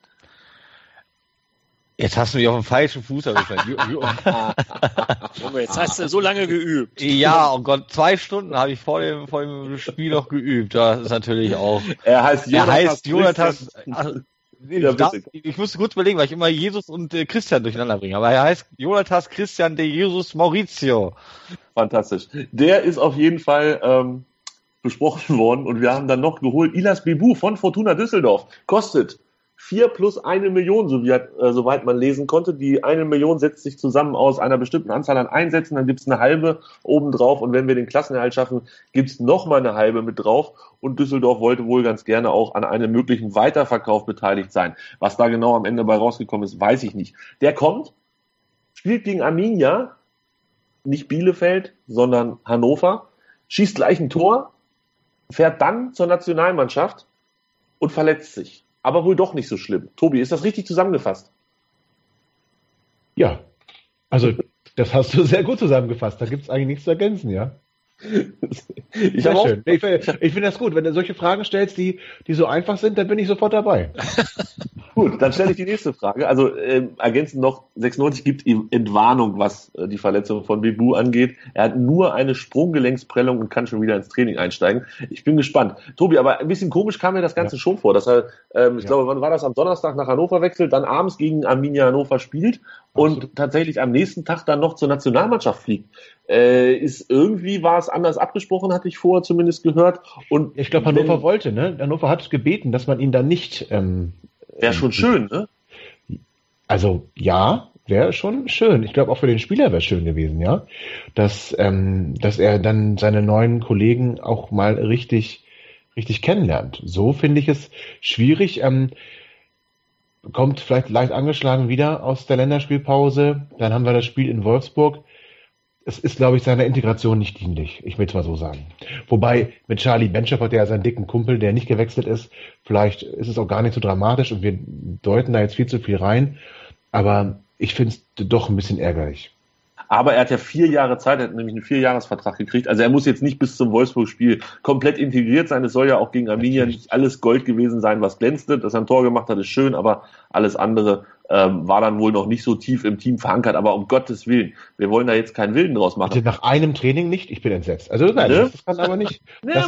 Jetzt hast du mich auf dem falschen Fuß erwischt. Junge, jetzt hast du so lange geübt. Ja, oh Gott, 2 Stunden habe ich vor dem Spiel noch geübt. Das ist natürlich auch. Er heißt Jonatas. Ich musste kurz überlegen, weil ich immer Jesus und Christian durcheinander bringe. Aber er heißt Jonatas Christian de Jesus Maurizio. Fantastisch. Der ist auf jeden Fall besprochen worden und wir haben dann noch geholt Ilas Bebu von Fortuna Düsseldorf. Kostet 4 plus 1 Million, soweit man lesen konnte. Die 1 Million setzt sich zusammen aus einer bestimmten Anzahl an Einsätzen, dann gibt's eine halbe obendrauf und wenn wir den Klassenerhalt schaffen, gibt's nochmal eine halbe mit drauf und Düsseldorf wollte wohl ganz gerne auch an einem möglichen Weiterverkauf beteiligt sein. Was da genau am Ende bei rausgekommen ist, weiß ich nicht. Der kommt, spielt gegen Arminia, nicht Bielefeld, sondern Hannover, schießt gleich ein Tor, fährt dann zur Nationalmannschaft und verletzt sich. Aber wohl doch nicht so schlimm. Tobi, ist das richtig zusammengefasst? Ja, also das hast du sehr gut zusammengefasst. Da gibt es eigentlich nichts zu ergänzen, ja. Ich finde das gut. Wenn du solche Fragen stellst, die so einfach sind, dann bin ich sofort dabei. Gut, dann stelle ich die nächste Frage. Also ergänzend noch, 96 gibt ihm Entwarnung, was die Verletzung von Bebu angeht. Er hat nur eine Sprunggelenksprellung und kann schon wieder ins Training einsteigen. Ich bin gespannt. Tobi, aber ein bisschen komisch kam mir das Ganze schon vor, dass er, ich glaube, wann war das, am Donnerstag nach Hannover wechselt, dann abends gegen Arminia Hannover spielt und tatsächlich am nächsten Tag dann noch zur Nationalmannschaft fliegt. War es anders abgesprochen, hatte ich vorher zumindest gehört. Und ich glaube, Hannover wollte, ne? Hannover hat gebeten, dass man ihn dann nicht... wäre schon schön, ne? Also, ja, wäre schon schön. Ich glaube, auch für den Spieler wäre es schön gewesen, ja. Dass er dann seine neuen Kollegen auch mal richtig kennenlernt. So finde ich es schwierig. Kommt vielleicht leicht angeschlagen wieder aus der Länderspielpause. Dann haben wir das Spiel in Wolfsburg. Es ist, glaube ich, seiner Integration nicht dienlich. Ich will es mal so sagen. Wobei mit Charlie Benschop hat er ja seinen dicken Kumpel, der nicht gewechselt ist. Vielleicht ist es auch gar nicht so dramatisch und wir deuten da jetzt viel zu viel rein. Aber ich finde es doch ein bisschen ärgerlich. Aber er hat ja 4 Jahre Zeit, er hat nämlich einen 4-Jahres-Vertrag gekriegt. Also er muss jetzt nicht bis zum Wolfsburg-Spiel komplett integriert sein. Es soll ja auch gegen Arminia nicht alles Gold gewesen sein, was glänzte. Dass er ein Tor gemacht hat, ist schön, aber alles andere war dann wohl noch nicht so tief im Team verankert. Aber um Gottes Willen, wir wollen da jetzt keinen Wilden draus machen. Also nach einem Training nicht? Ich bin entsetzt. Also nein, das kann aber nicht.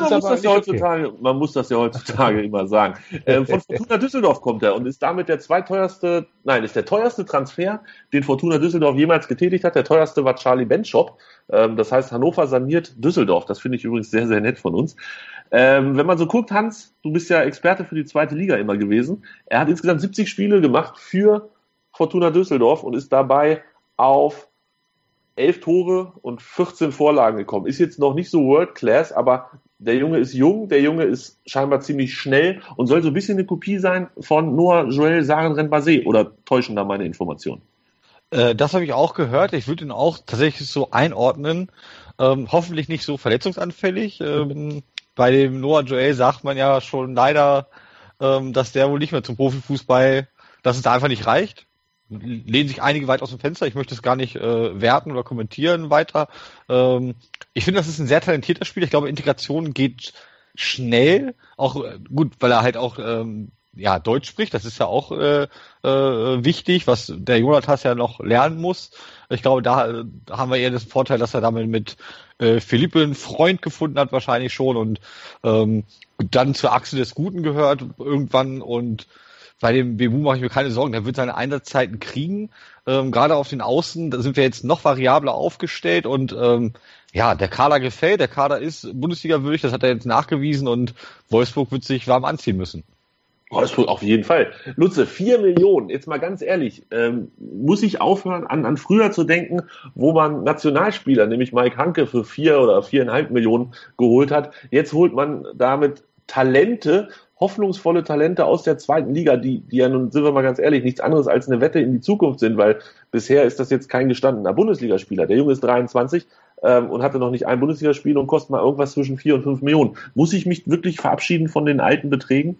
Man muss das ja heutzutage immer sagen. Von Fortuna Düsseldorf kommt er und ist damit der teuerste Transfer, den Fortuna Düsseldorf jemals getätigt hat. Der teuerste war Charlie Benschop. Das heißt, Hannover saniert Düsseldorf. Das finde ich übrigens sehr, sehr nett von uns. Wenn man so guckt, Hans, du bist ja Experte für die 2. Liga immer gewesen. Er hat insgesamt 70 Spiele gemacht für Fortuna Düsseldorf und ist dabei auf 11 Tore und 14 Vorlagen gekommen. Ist jetzt noch nicht so World Class, aber der Junge ist jung, der Junge ist scheinbar ziemlich schnell und soll so ein bisschen eine Kopie sein von Noah Joel Sarenren-Basé, oder täuschen da meine Informationen? Das habe ich auch gehört. Ich würde ihn auch tatsächlich so einordnen. Hoffentlich nicht so verletzungsanfällig. Bei dem Noah Joel sagt man ja schon leider, dass der wohl nicht mehr zum Profifußball, dass es da einfach nicht reicht. Lehnen sich einige weit aus dem Fenster. Ich möchte es gar nicht werten oder kommentieren weiter. Ich finde, das ist ein sehr talentierter Spieler. Ich glaube, Integration geht schnell. Auch gut, weil er halt auch Deutsch spricht. Das ist ja auch wichtig, was der Jonatas ja noch lernen muss. Ich glaube, da haben wir eher den Vorteil, dass er damit mit Philippe einen Freund gefunden hat wahrscheinlich schon und dann zur Achse des Guten gehört irgendwann. Und bei dem Bebu mache ich mir keine Sorgen, der wird seine Einsatzzeiten kriegen. Gerade auf den Außen, da sind wir jetzt noch variabler aufgestellt und der Kader gefällt. Der Kader ist Bundesliga-würdig, das hat er jetzt nachgewiesen und Wolfsburg wird sich warm anziehen müssen. Auf jeden Fall. Lutze, 4 Millionen, jetzt mal ganz ehrlich, muss ich aufhören, an früher zu denken, wo man Nationalspieler, nämlich Mike Hanke, für 4 oder 4,5 Millionen geholt hat. Jetzt holt man damit Talente, hoffnungsvolle Talente aus der zweiten Liga, die ja nun, sind wir mal ganz ehrlich, nichts anderes als eine Wette in die Zukunft sind, weil bisher ist das jetzt kein gestandener Bundesligaspieler. Der Junge ist 23 und hatte noch nicht ein Bundesligaspiel und kostet mal irgendwas zwischen 4 und 5 Millionen. Muss ich mich wirklich verabschieden von den alten Beträgen?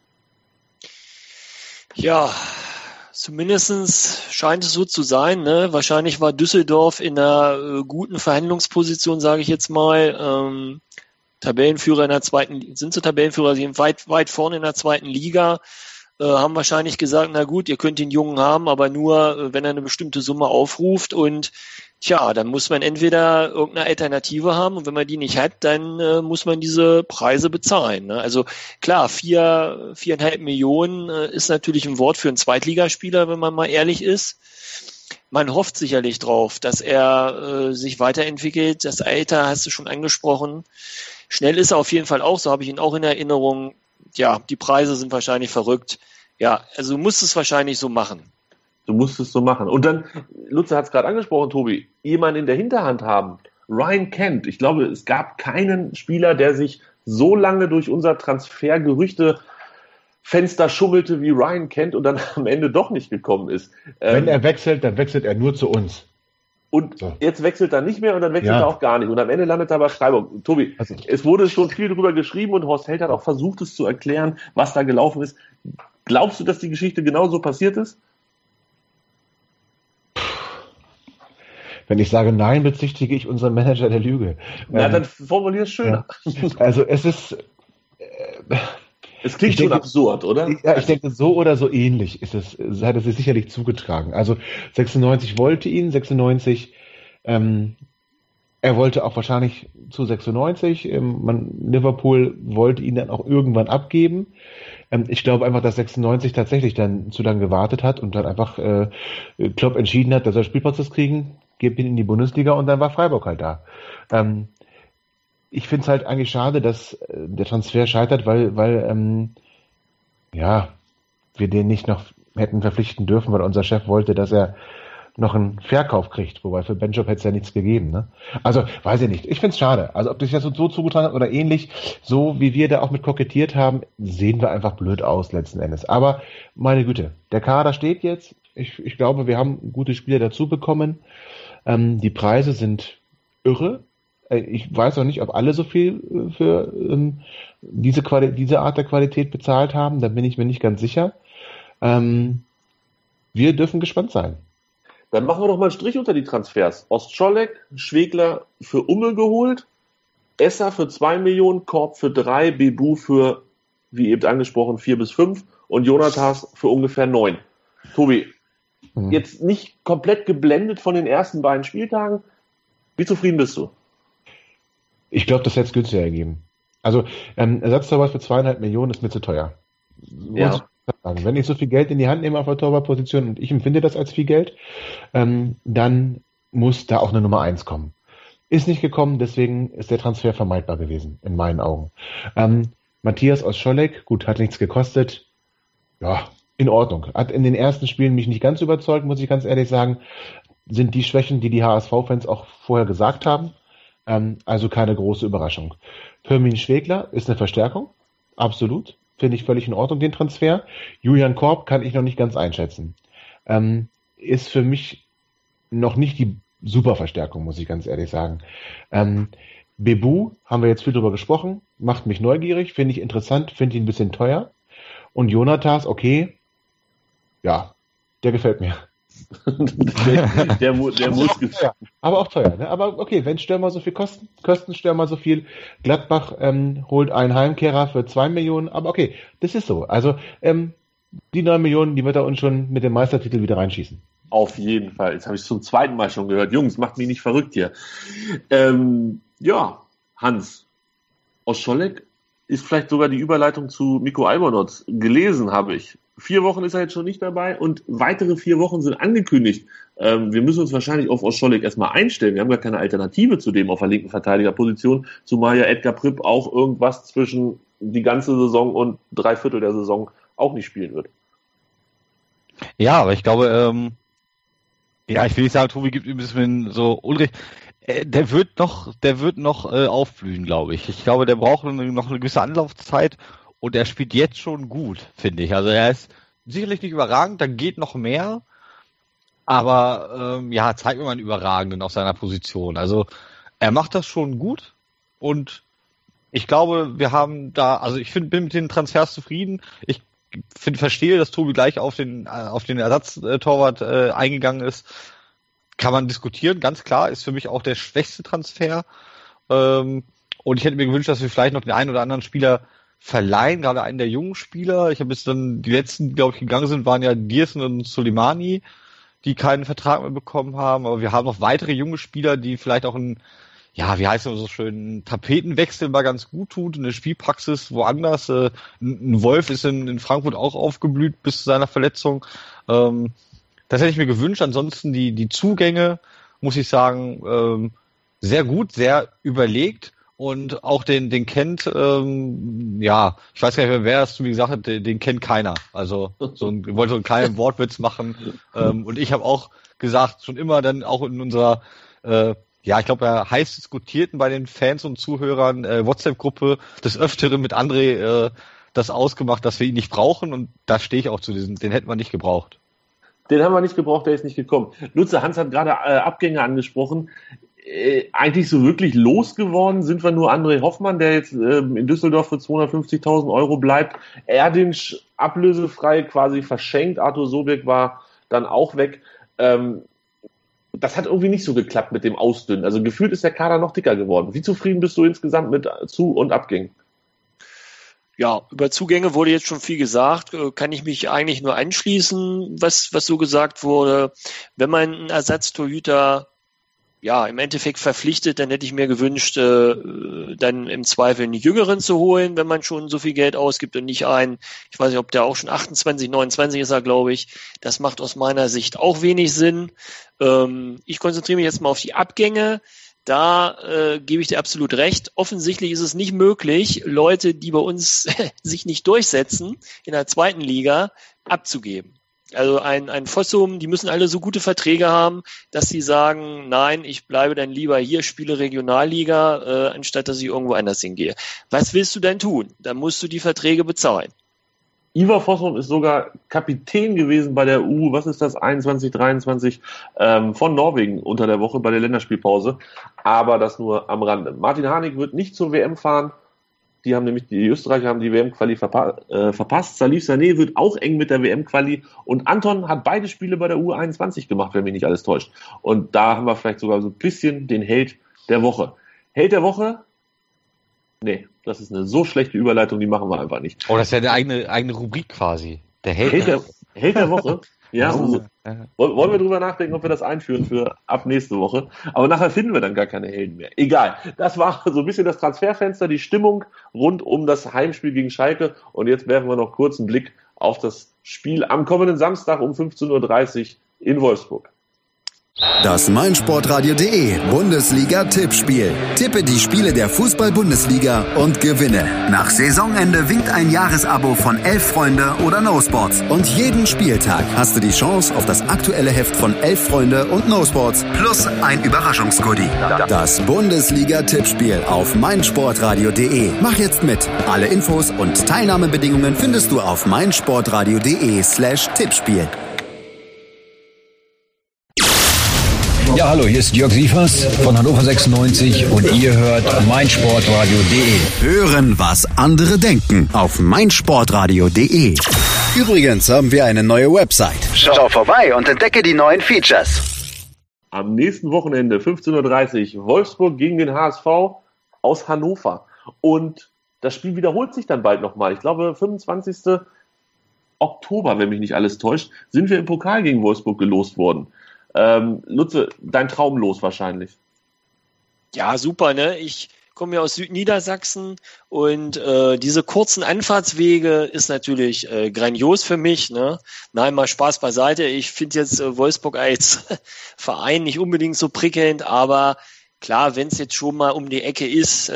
Ja, zumindestens scheint es so zu sein. Ne? Wahrscheinlich war Düsseldorf in einer guten Verhandlungsposition, sage ich jetzt mal. Tabellenführer in der sind sie Tabellenführer, sie sind weit vorne in der zweiten Liga, haben wahrscheinlich gesagt, na gut, ihr könnt den Jungen haben, aber nur, wenn er eine bestimmte Summe aufruft und tja, dann muss man entweder irgendeine Alternative haben und wenn man die nicht hat, dann muss man diese Preise bezahlen. Ne? Also klar, 4,5 Millionen ist natürlich ein Wort für einen Zweitligaspieler, wenn man mal ehrlich ist. Man hofft sicherlich drauf, dass er sich weiterentwickelt. Das Alter hast du schon angesprochen. Schnell ist er auf jeden Fall auch, so habe ich ihn auch in Erinnerung. Ja, die Preise sind wahrscheinlich verrückt. Ja, also du musst es wahrscheinlich so machen. Du musst es so machen. Und dann, Lutze hat es gerade angesprochen, Tobi, jemanden in der Hinterhand haben. Ryan Kent. Ich glaube, es gab keinen Spieler, der sich so lange durch unser Transfergerüchte-Fenster schummelte wie Ryan Kent und dann am Ende doch nicht gekommen ist. Wenn er wechselt, dann wechselt er nur zu uns. Und jetzt wechselt er nicht mehr und dann wechselt er auch gar nicht. Und am Ende landet er bei Freiburg. Tobi, es wurde schon viel drüber geschrieben und Horst Held hat auch versucht, es zu erklären, was da gelaufen ist. Glaubst du, dass die Geschichte genauso passiert ist? Wenn ich sage nein, bezichtige ich unseren Manager der Lüge. Na, dann formulier es schöner. Ja. Also es ist... Es klingt schon absurd, oder? Ja, ich denke, so oder so ähnlich hat es sich sicherlich zugetragen. Also 96 wollte ihn, 96, er wollte auch wahrscheinlich zu 96, Liverpool wollte ihn dann auch irgendwann abgeben. Ich glaube einfach, dass 96 tatsächlich dann zu lange gewartet hat und dann einfach Klopp entschieden hat, dass er Spielpraxis kriegen, gibt ihn in die Bundesliga und dann war Freiburg halt da. Ich finde es halt eigentlich schade, dass der Transfer scheitert, weil wir den nicht noch hätten verpflichten dürfen, weil unser Chef wollte, dass er noch einen Verkauf kriegt, wobei für Benjob hätte es ja nichts gegeben. Ne? Also, weiß ich nicht. Ich finde es schade. Also, ob das jetzt so zugetragen hat oder ähnlich, so wie wir da auch mit kokettiert haben, sehen wir einfach blöd aus letzten Endes. Aber, meine Güte, der Kader steht jetzt. Ich glaube, wir haben gute Spieler dazu bekommen. Die Preise sind irre. Ich weiß auch nicht, ob alle so viel für diese Art der Qualität bezahlt haben. Da bin ich mir nicht ganz sicher. Wir dürfen gespannt sein. Dann machen wir doch mal einen Strich unter die Transfers. Ostscholek, Schwegler für Umme geholt, Esser für 2 Millionen, Korb für 3, Bebu für, wie eben angesprochen, 4 bis 5 und Jonathas für ungefähr 9. Tobi, jetzt nicht komplett geblendet von den ersten beiden Spieltagen. Wie zufrieden bist du? Ich glaube, das hätte es günstiger ergeben. Also Ersatztorwart für 2,5 Millionen ist mir zu teuer. Ja. Wenn ich so viel Geld in die Hand nehme auf der Torwartposition und ich empfinde das als viel Geld, dann muss da auch eine Nummer 1 kommen. Ist nicht gekommen, deswegen ist der Transfer vermeidbar gewesen, in meinen Augen. Matthias Ostscholek, gut, hat nichts gekostet. Ja, in Ordnung. Hat in den ersten Spielen mich nicht ganz überzeugt, muss ich ganz ehrlich sagen. Sind die Schwächen, die HSV-Fans auch vorher gesagt haben. Also keine große Überraschung. Firmin Schwegler ist eine Verstärkung. Absolut. Finde ich völlig in Ordnung, den Transfer. Julian Korb kann ich noch nicht ganz einschätzen. Ist für mich noch nicht die Superverstärkung, muss ich ganz ehrlich sagen. Bebu, haben wir jetzt viel drüber gesprochen, macht mich neugierig, finde ich interessant, finde ihn ein bisschen teuer. Und Jonathas, okay, ja, der gefällt mir. der muss teuer, aber auch teuer. Ne? Aber okay, wenn Stürmer so viel kosten Stürmer so viel. Gladbach holt einen Heimkehrer für 2 Millionen, aber okay, das ist so. Also die 9 Millionen, die wird er uns schon mit dem Meistertitel wieder reinschießen. Auf jeden Fall. Jetzt habe ich es zum zweiten Mal schon gehört. Jungs, macht mich nicht verrückt hier. Hans, Ostscholek ist vielleicht sogar die Überleitung zu Miko Albonots. Gelesen habe ich. 4 Wochen ist er jetzt schon nicht dabei und weitere 4 Wochen sind angekündigt. Wir müssen uns wahrscheinlich auf Ostscholek erstmal einstellen. Wir haben gar keine Alternative zu dem auf der linken Verteidigerposition, zumal ja Edgar Pripp auch irgendwas zwischen die ganze Saison und 3/4 der Saison auch nicht spielen wird. Ja, aber ich glaube, ich will nicht sagen, Tobi gibt ihm ein bisschen so Unrecht. Der wird noch aufblühen, glaube ich. Ich glaube, der braucht noch eine gewisse Anlaufzeit und er spielt jetzt schon gut, finde ich. Also er ist sicherlich nicht überragend, da geht noch mehr, aber zeigt mir mal einen Überragenden auf seiner Position. Also er macht das schon gut und ich glaube, wir haben da, also bin mit den Transfers zufrieden. Ich verstehe, dass Tobi gleich auf den Ersatztorwart eingegangen ist. Kann man diskutieren, ganz klar, ist für mich auch der schwächste Transfer. Und ich hätte mir gewünscht, dass wir vielleicht noch den einen oder anderen Spieler verleihen, gerade einen der jungen Spieler. Ich habe jetzt dann, die letzten, die glaube ich gegangen sind, waren ja Diersen und Soleimani, die keinen Vertrag mehr bekommen haben. Aber wir haben noch weitere junge Spieler, die vielleicht auch einen so schön, Tapetenwechsel mal ganz gut tut, eine Spielpraxis woanders. Ein Wolf ist in Frankfurt auch aufgeblüht bis zu seiner Verletzung. Das hätte ich mir gewünscht. Ansonsten die Zugänge, muss ich sagen, sehr gut, sehr überlegt. Und auch den Kent, ich weiß gar nicht mehr, wer das zu mir gesagt hat, den kennt keiner. Also wollte so einen kleinen Wortwitz machen. Und ich habe auch gesagt, schon immer dann auch in unserer ich glaube, heiß diskutierten bei den Fans und Zuhörern WhatsApp-Gruppe des Öfteren mit André das ausgemacht, dass wir ihn nicht brauchen. Und da stehe ich auch zu diesem, den hätten wir nicht gebraucht. Den haben wir nicht gebraucht, der ist nicht gekommen. Lutze, Hans hat gerade Abgänge angesprochen. Eigentlich so wirklich losgeworden sind wir nur André Hoffmann, der jetzt in Düsseldorf für 250.000 Euro bleibt. Erdinsch ablösefrei quasi verschenkt. Arthur Sobeck war dann auch weg. Das hat irgendwie nicht so geklappt mit dem Ausdünnen. Also gefühlt ist der Kader noch dicker geworden. Wie zufrieden bist du insgesamt mit Zu- und Abgängen? Ja, über Zugänge wurde jetzt schon viel gesagt. Kann ich mich eigentlich nur anschließen, was so gesagt wurde. Wenn man einen Ersatztorhüter im Endeffekt verpflichtet, dann hätte ich mir gewünscht, dann im Zweifel einen Jüngeren zu holen, wenn man schon so viel Geld ausgibt und nicht einen, ich weiß nicht, ob der auch schon 28, 29 ist er, glaube ich. Das macht aus meiner Sicht auch wenig Sinn. Ich konzentriere mich jetzt mal auf die Abgänge. Da gebe ich dir absolut recht. Offensichtlich ist es nicht möglich, Leute, die bei uns sich nicht durchsetzen, in der zweiten Liga abzugeben. Also ein Fossum, die müssen alle so gute Verträge haben, dass sie sagen, nein, ich bleibe dann lieber hier, spiele Regionalliga, anstatt dass ich irgendwo anders hingehe. Was willst du denn tun? Dann musst du die Verträge bezahlen. Ivar Fossum ist sogar Kapitän gewesen bei der was ist das, 21, 23 von Norwegen unter der Woche bei der Länderspielpause. Aber das nur am Rande. Martin Harnik wird nicht zur WM fahren. Die Österreicher haben die WM-Quali verpasst. Salif Sané wird auch eng mit der WM-Quali. Und Anton hat beide Spiele bei der U21 gemacht, wenn mich nicht alles täuscht. Und da haben wir vielleicht sogar so ein bisschen den Held der Woche. Held der Woche? Nee, das ist eine so schlechte Überleitung, die machen wir einfach nicht. Oh, das ist ja eine eigene Rubrik quasi. Der Held der Woche? Ja, wollen wir drüber nachdenken, ob wir das einführen für ab nächste Woche. Aber nachher finden wir dann gar keine Helden mehr. Egal. Das war so ein bisschen das Transferfenster, die Stimmung rund um das Heimspiel gegen Schalke. Und jetzt werfen wir noch kurz einen Blick auf das Spiel am kommenden Samstag um 15.30 Uhr in Wolfsburg. Das meinsportradio.de Bundesliga-Tippspiel. Tippe die Spiele der Fußball-Bundesliga und gewinne. Nach Saisonende winkt ein Jahresabo von 11 Freunde oder No Sports. Und jeden Spieltag hast du die Chance auf das aktuelle Heft von 11 Freunde und No Sports plus ein Überraschungsgoodie. Das Bundesliga-Tippspiel auf meinsportradio.de. Mach jetzt mit. Alle Infos und Teilnahmebedingungen findest du auf meinsportradio.de/Tippspiel. Ja, hallo, hier ist Jörg Sievers von Hannover 96 und ihr hört meinsportradio.de. Hören, was andere denken auf meinsportradio.de. Übrigens haben wir eine neue Website. Schau vorbei und entdecke die neuen Features. Am nächsten Wochenende, 15.30 Uhr, Wolfsburg gegen den HSV aus Hannover. Und das Spiel wiederholt sich dann bald nochmal. Ich glaube, 25. Oktober, wenn mich nicht alles täuscht, sind wir im Pokal gegen Wolfsburg gelost worden. Lutze, dein Traum los wahrscheinlich. Ja, super, ne? Ich komme ja aus Südniedersachsen und diese kurzen Anfahrtswege ist natürlich grandios für mich, ne? Nein, mal Spaß beiseite. Ich finde jetzt Wolfsburg als Verein nicht unbedingt so prickelnd, aber Klar, wenn es jetzt schon mal um die Ecke ist,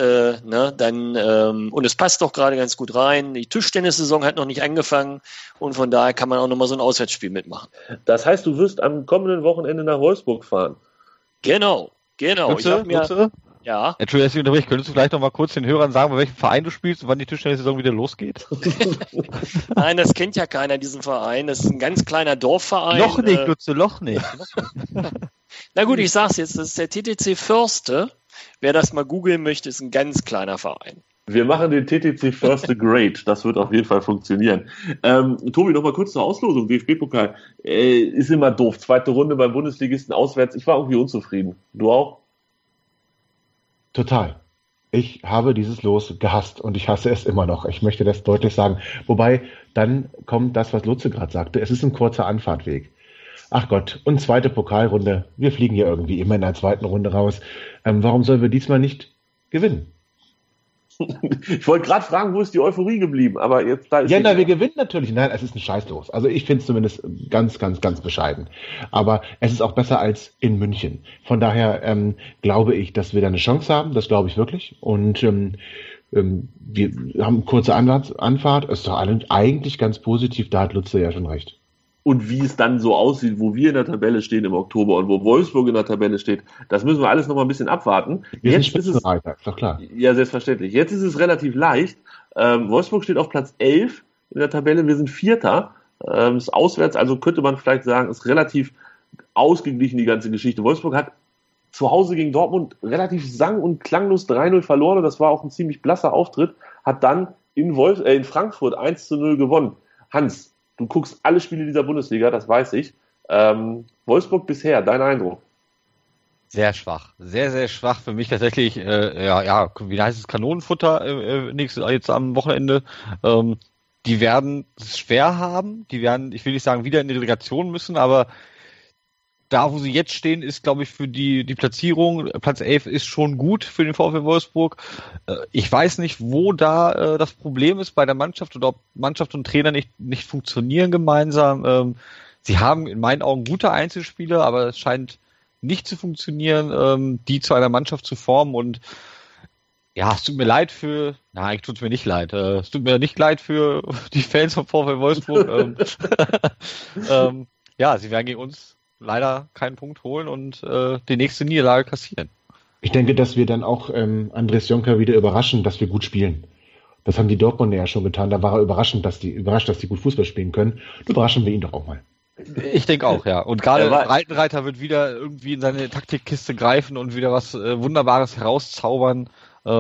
dann und es passt doch gerade ganz gut rein. Die Tischtennissaison hat noch nicht angefangen und von daher kann man auch nochmal so ein Auswärtsspiel mitmachen. Das heißt, du wirst am kommenden Wochenende nach Wolfsburg fahren. Genau. Lutze? Ja. Entschuldigung, dass ich unterbreche. Könntest du vielleicht noch mal kurz den Hörern sagen, bei welchem Verein du spielst und wann die Tischtennis-Saison wieder losgeht? Nein, das kennt ja keiner, diesen Verein. Das ist ein ganz kleiner Dorfverein. Noch nicht, Lutze, noch nicht. Na gut, ich sag's jetzt, das ist der TTC Förste. Wer das mal googeln möchte, ist ein ganz kleiner Verein. Wir machen den TTC Förste great. Das wird auf jeden Fall funktionieren. Tobi, noch mal kurz zur Auslosung. DFB-Pokal ist immer doof. Zweite Runde beim Bundesligisten auswärts. Ich war irgendwie unzufrieden. Du auch? Total. Ich habe dieses Los gehasst und ich hasse es immer noch. Ich möchte das deutlich sagen. Wobei, dann kommt das, was Lutze gerade sagte. Es ist ein kurzer Anfahrtweg. Ach Gott, und zweite Pokalrunde. Wir fliegen ja irgendwie immer in der zweiten Runde raus. Warum sollen wir diesmal nicht gewinnen? Ich wollte gerade fragen, wo ist die Euphorie geblieben? Aber jetzt da ist wir gewinnen natürlich. Nein, es ist ein Scheißlos. Also ich finde es zumindest ganz, ganz, ganz bescheiden. Aber es ist auch besser als in München. Von daher glaube ich, dass wir da eine Chance haben. Das glaube ich wirklich. Und wir haben eine kurze Anfahrt. Ist doch eigentlich ganz positiv. Da hat Lutze ja schon recht. Und wie es dann so aussieht, wo wir in der Tabelle stehen im Oktober und wo Wolfsburg in der Tabelle steht, das müssen wir alles noch mal ein bisschen abwarten. Wir sind Spitzenreiter, ist doch klar. Ja, selbstverständlich. Jetzt ist es relativ leicht. Wolfsburg steht auf Platz 11 in der Tabelle, wir sind Vierter. Ist auswärts, also könnte man vielleicht sagen, ist relativ ausgeglichen, die ganze Geschichte. Wolfsburg hat zu Hause gegen Dortmund relativ sang- und klanglos 3-0 verloren und das war auch ein ziemlich blasser Auftritt, hat dann in Frankfurt 1-0 gewonnen. Hans, du guckst alle Spiele dieser Bundesliga, das weiß ich. Wolfsburg bisher, dein Eindruck? Sehr schwach. Sehr, sehr schwach. Für mich tatsächlich, wie heißt es, Kanonenfutter jetzt am Wochenende. Die werden es schwer haben. Die werden, ich will nicht sagen, wieder in die Relegation müssen, aber da, wo sie jetzt stehen, ist, glaube ich, für die Platzierung, Platz 11 ist schon gut für den VfL Wolfsburg. Ich weiß nicht, wo da das Problem ist bei der Mannschaft oder ob Mannschaft und Trainer nicht funktionieren gemeinsam. Sie haben in meinen Augen gute Einzelspieler, aber es scheint nicht zu funktionieren, die zu einer Mannschaft zu formen. Und ja, es tut mir leid eigentlich tut es mir nicht leid. Es tut mir nicht leid für die Fans vom VfL Wolfsburg. Sie werden gegen uns leider keinen Punkt holen und die nächste Niederlage kassieren. Ich denke, dass wir dann auch Andres Jonker wieder überraschen, dass wir gut spielen. Das haben die Dortmunder ja schon getan. Da war er überrascht, dass die gut Fußball spielen können. Überraschen wir ihn doch auch mal. Ich denke auch, ja. Und gerade Breitenreiter wird wieder irgendwie in seine Taktikkiste greifen und wieder was Wunderbares herauszaubern.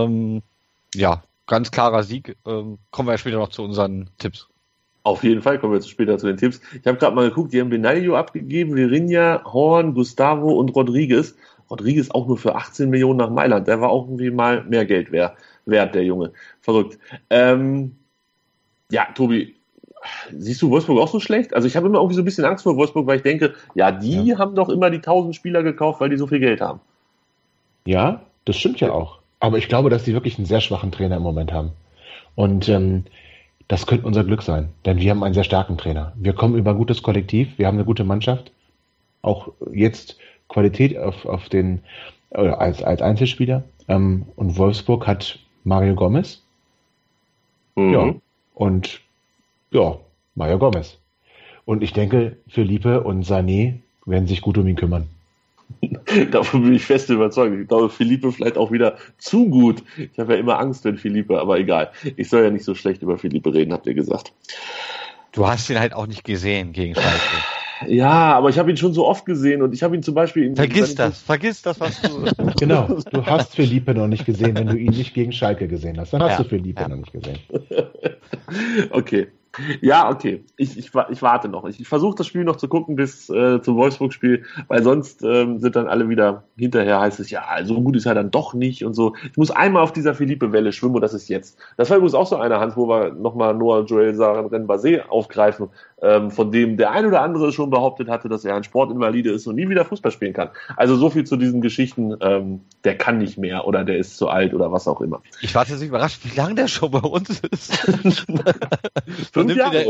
Ganz klarer Sieg. Kommen wir ja später noch zu unseren Tipps. Auf jeden Fall kommen wir später zu den Tipps. Ich habe gerade mal geguckt, die haben Benaglio abgegeben, Virinha, Horn, Gustavo und Rodriguez. Rodriguez auch nur für 18 Millionen nach Mailand. Der war auch irgendwie mal mehr Geld wert, der Junge. Verrückt. Tobi, siehst du Wolfsburg auch so schlecht? Also ich habe immer irgendwie so ein bisschen Angst vor Wolfsburg, weil ich denke, die haben doch immer die 1000 Spieler gekauft, weil die so viel Geld haben. Ja, das stimmt ja auch. Aber ich glaube, dass die wirklich einen sehr schwachen Trainer im Moment haben. Und das könnte unser Glück sein, denn wir haben einen sehr starken Trainer. Wir kommen über ein gutes Kollektiv, wir haben eine gute Mannschaft, auch jetzt Qualität als Einzelspieler. Und Wolfsburg hat Mario Gomez. Mhm. Mario Gomez. Und ich denke, Felipe und Sané werden sich gut um ihn kümmern. Davon bin ich fest überzeugt. Ich glaube, Felipe vielleicht auch wieder zu gut. Ich habe ja immer Angst, wenn Felipe, aber egal. Ich soll ja nicht so schlecht über Felipe reden, habt ihr gesagt. Du hast ihn halt auch nicht gesehen gegen Schalke. Ja, aber ich habe ihn schon so oft gesehen und ich habe ihn zum Beispiel... Vergiss das, was du... Genau, du hast Felipe noch nicht gesehen, wenn du ihn nicht gegen Schalke gesehen hast. Dann hast du Felipe noch nicht gesehen. Okay. Ja, okay. Ich warte noch. Ich versuche das Spiel noch zu gucken bis zum Wolfsburg-Spiel, weil sonst sind dann alle wieder hinterher, heißt es, ja, so gut ist er dann doch nicht und so. Ich muss einmal auf dieser Philippe-Welle schwimmen und das ist jetzt. Das war übrigens auch so eine Hand, wo wir nochmal Noah Joel Sarenren-Basé aufgreifen, von dem der ein oder andere schon behauptet hatte, dass er ein Sportinvalide ist und nie wieder Fußball spielen kann. Also so viel zu diesen Geschichten, der kann nicht mehr oder der ist zu alt oder was auch immer. Ich war jetzt überrascht, wie lange der schon bei uns ist. 5 Jahre, oder?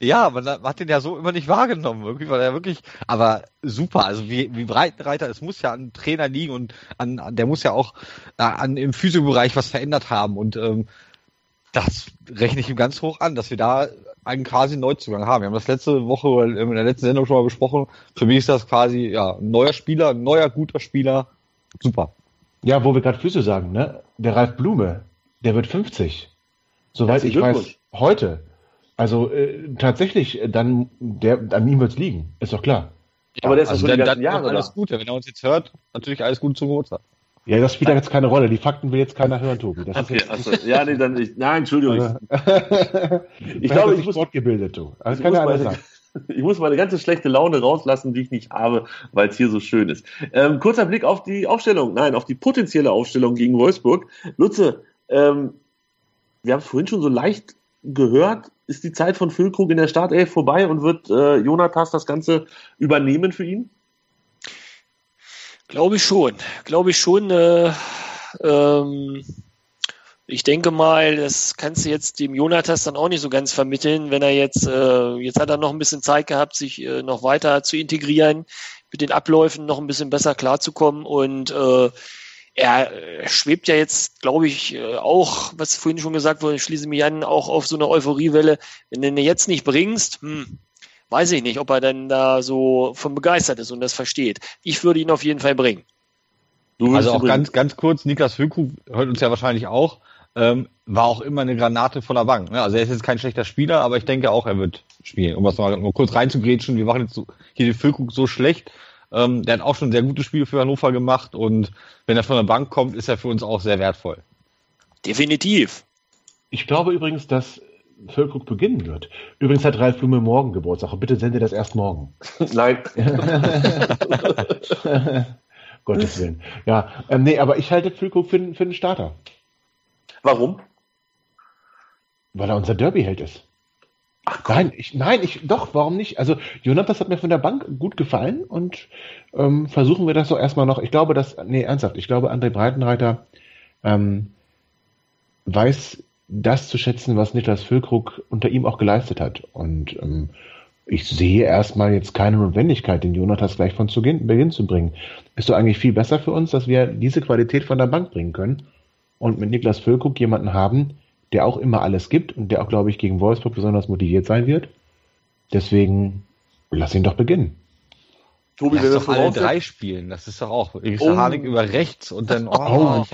Ja, man hat den ja so immer nicht wahrgenommen. Irgendwie war der wirklich, aber super. Also wie Breitenreiter, es muss ja an Trainer liegen und der muss ja auch im Physiobereich was verändert haben. Und das rechne ich ihm ganz hoch an, dass wir da einen quasi Neuzugang haben. Wir haben das letzte Woche in der letzten Sendung schon mal besprochen. Für mich ist das quasi ein neuer Spieler, ein neuer guter Spieler. Super. Ja, wo wir gerade Füße sagen, ne? Der Ralf Blume, der wird 50. Soweit ich weiß, heute. Also tatsächlich, an ihm wird es liegen, ist doch klar. Ja, aber der ist also die ganzen Jahre alles da. Gute, wenn er uns jetzt hört, natürlich alles Gute zum Geburtstag. Ja, das spielt ja jetzt keine Rolle. Die Fakten will jetzt keiner hören, Tobi. Das okay, ja, nee, dann nicht. Nein, Entschuldigung. Ich glaube, ich muss fortgebildet, du. Das kann ja alles sein. Ich muss meine ganze schlechte Laune rauslassen, die ich nicht habe, weil es hier so schön ist. Kurzer Blick auf die Aufstellung, auf die potenzielle Aufstellung gegen Wolfsburg. Lutze, wir haben es vorhin schon so leicht gehört, ist die Zeit von Füllkrug in der Startelf vorbei und wird Jonathas das Ganze übernehmen für ihn? Glaube ich schon. Ich denke mal, das kannst du jetzt dem Jonathas dann auch nicht so ganz vermitteln, wenn er jetzt hat er noch ein bisschen Zeit gehabt, sich noch weiter zu integrieren, mit den Abläufen noch ein bisschen besser klarzukommen und er schwebt ja jetzt, glaube ich, auch, was vorhin schon gesagt wurde, ich schließe mich an, auch auf so eine Euphoriewelle. Wenn du ihn jetzt nicht bringst, weiß ich nicht, ob er dann da so von begeistert ist und das versteht. Ich würde ihn auf jeden Fall bringen. Also auch ganz kurz, Niklas Füllkrug hört uns ja wahrscheinlich auch, war auch immer eine Granate von der Bank. Ne? Also er ist jetzt kein schlechter Spieler, aber ich denke auch, er wird spielen. Um das mal kurz reinzugrätschen, wir machen jetzt hier den Füllkrug so schlecht. Der hat auch schon sehr gute Spiele für Hannover gemacht und wenn er von der Bank kommt, ist er für uns auch sehr wertvoll. Definitiv. Ich glaube übrigens, dass Füllkrug beginnen wird. Übrigens hat Ralf Blume morgen Geburtstag. Bitte sende das erst morgen. Nein. Gottes Willen. Ja, nee, aber ich halte Füllkrug für einen Starter. Warum? Weil er unser Derby-Held ist. Ach, doch, warum nicht? Also Jonathas hat mir von der Bank gut gefallen und versuchen wir das doch erstmal noch. Ich glaube, André Breitenreiter weiß das zu schätzen, was Niklas Füllkrug unter ihm auch geleistet hat. Und ich sehe erstmal jetzt keine Notwendigkeit, den Jonathas gleich von Beginn zu bringen. Ist doch eigentlich viel besser für uns, dass wir diese Qualität von der Bank bringen können und mit Niklas Füllkrug jemanden haben, der auch immer alles gibt und der auch, glaube ich, gegen Wolfsburg besonders motiviert sein wird. Deswegen lass ihn doch beginnen. Tobi, lass doch alle drei spielen. Das ist doch auch. Hanik über rechts und dann dann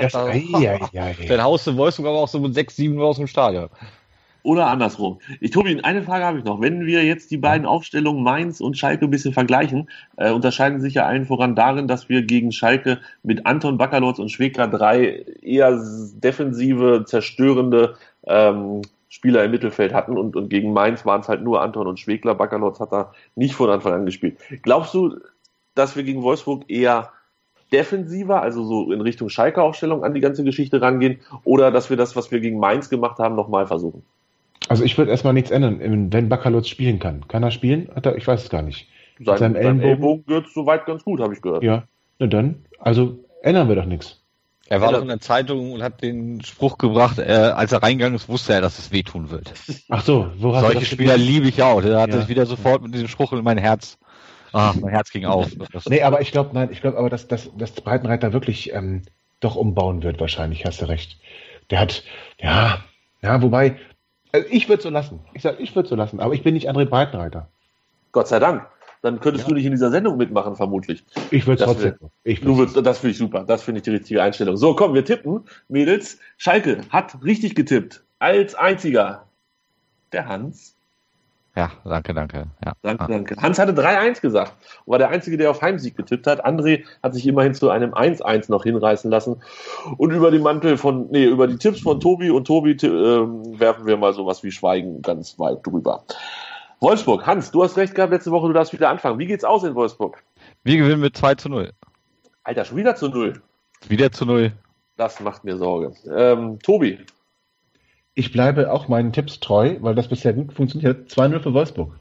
haust du Wolfsburg aber auch so mit 6-7 aus dem Stadion. Oder andersrum. Tobi, eine Frage habe ich noch. Wenn wir jetzt die beiden Aufstellungen Mainz und Schalke ein bisschen vergleichen, unterscheiden sich ja allen voran darin, dass wir gegen Schalke mit Anton Baccalords und Schwekler 3 eher defensive, zerstörende Spieler im Mittelfeld hatten und gegen Mainz waren es halt nur Anton und Schwekler. Baccalords hat da nicht von Anfang an gespielt. Glaubst du, dass wir gegen Wolfsburg eher defensiver, also so in Richtung Schalke-Aufstellung an die ganze Geschichte rangehen oder dass wir das, was wir gegen Mainz gemacht haben, nochmal versuchen? Also ich würde erstmal nichts ändern, wenn Baccalords spielen kann. Kann er spielen? Ich weiß es gar nicht. Sein Ellenbogen wird soweit ganz gut, habe ich gehört. Ja, na dann, also ändern wir doch nichts. Er war doch in der Zeitung und hat den Spruch gebracht, als er reingegangen ist, wusste er, dass es wehtun wird. Ach so, wo hast Solche Spieler liebe ich auch. Der hat sich wieder sofort mit diesem Spruch in mein Herz. Mein Herz ging auf. Nee, aber ich glaube, aber dass Breitenreiter wirklich doch umbauen wird, wahrscheinlich, hast du recht. Der hat, wobei, also ich würde es so lassen. Ich würde es so lassen, aber ich bin nicht André Breitenreiter. Gott sei Dank. Dann könntest du nicht in dieser Sendung mitmachen, vermutlich. Ich würde es trotzdem. Das finde ich super. Das finde ich die richtige Einstellung. So, komm, wir tippen. Mädels, Schalke hat richtig getippt. Als einziger. Der Hans. Ja, danke. Ja. Danke. Hans hatte 3-1 gesagt und war der Einzige, der auf Heimsieg getippt hat. André hat sich immerhin zu einem 1-1 noch hinreißen lassen. Und über die Tipps von Tobi und Tobi werfen wir mal sowas wie Schweigen ganz weit drüber. Wolfsburg, Hans, du hast recht gehabt letzte Woche, du darfst wieder anfangen. Wie geht's aus in Wolfsburg? Wir gewinnen mit 2-0. Alter, schon wieder zu 0. Wieder zu 0. Das macht mir Sorge. Tobi. Ich bleibe auch meinen Tipps treu, weil das bisher gut funktioniert. 2-0 für Wolfsburg.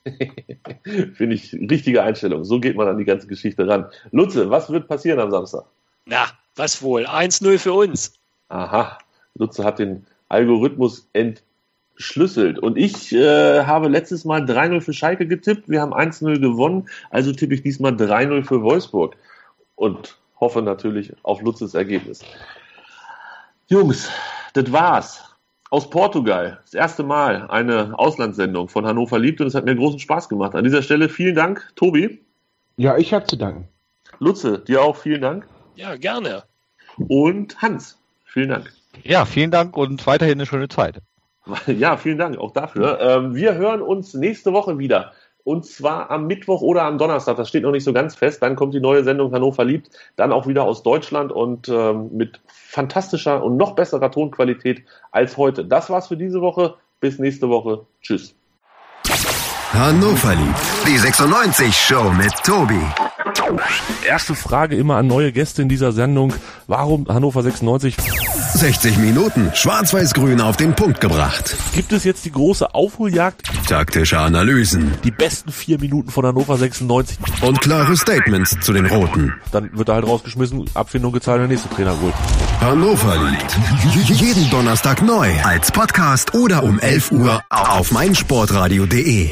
Finde ich richtige Einstellung. So geht man an die ganze Geschichte ran. Lutze, was wird passieren am Samstag? Na, was wohl? 1-0 für uns. Aha. Lutze hat den Algorithmus schlüsselt. Und ich habe letztes Mal 3-0 für Schalke getippt. Wir haben 1-0 gewonnen. Also tippe ich diesmal 3-0 für Wolfsburg. Und hoffe natürlich auf Lutzes Ergebnis. Jungs, das war's. Aus Portugal. Das erste Mal eine Auslandssendung von Hannover liebt und es hat mir großen Spaß gemacht. An dieser Stelle vielen Dank, Tobi. Ja, ich habe zu danken. Lutze, dir auch vielen Dank. Ja, gerne. Und Hans, vielen Dank. Ja, vielen Dank und weiterhin eine schöne Zeit. Ja, vielen Dank auch dafür. Wir hören uns nächste Woche wieder. Und zwar am Mittwoch oder am Donnerstag. Das steht noch nicht so ganz fest. Dann kommt die neue Sendung Hannover liebt. Dann auch wieder aus Deutschland und mit fantastischer und noch besserer Tonqualität als heute. Das war's für diese Woche. Bis nächste Woche. Tschüss. Hannover liebt. Die 96 Show mit Tobi. Erste Frage immer an neue Gäste in dieser Sendung. Warum Hannover 96? 60 Minuten schwarz-weiß-grün auf den Punkt gebracht. Gibt es jetzt die große Aufholjagd? Taktische Analysen. Die besten 4 Minuten von Hannover 96. Und klare Statements zu den Roten. Dann wird er halt rausgeschmissen, Abfindung gezahlt, der nächste Trainer holt. Hannover liebt. Jeden Donnerstag neu. Als Podcast oder um 11 Uhr auf meinsportradio.de.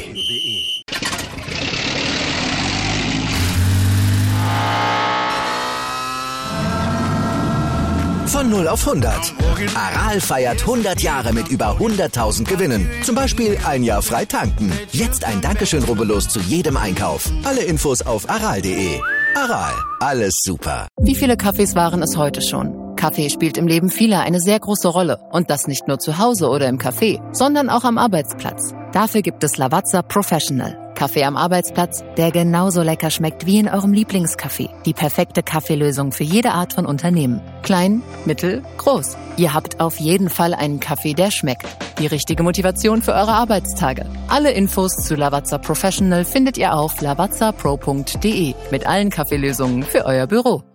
Von 0 auf 100. Aral feiert 100 Jahre mit über 100.000 Gewinnen. Zum Beispiel ein Jahr frei tanken. Jetzt ein Dankeschön, rubbellos zu jedem Einkauf. Alle Infos auf aral.de. Aral, alles super. Wie viele Kaffees waren es heute schon? Kaffee spielt im Leben vieler eine sehr große Rolle. Und das nicht nur zu Hause oder im Café, sondern auch am Arbeitsplatz. Dafür gibt es Lavazza Professional. Kaffee am Arbeitsplatz, der genauso lecker schmeckt wie in eurem Lieblingscafé. Die perfekte Kaffeelösung für jede Art von Unternehmen. Klein, mittel, groß. Ihr habt auf jeden Fall einen Kaffee, der schmeckt. Die richtige Motivation für eure Arbeitstage. Alle Infos zu Lavazza Professional findet ihr auf lavazzapro.de mit allen Kaffeelösungen für euer Büro.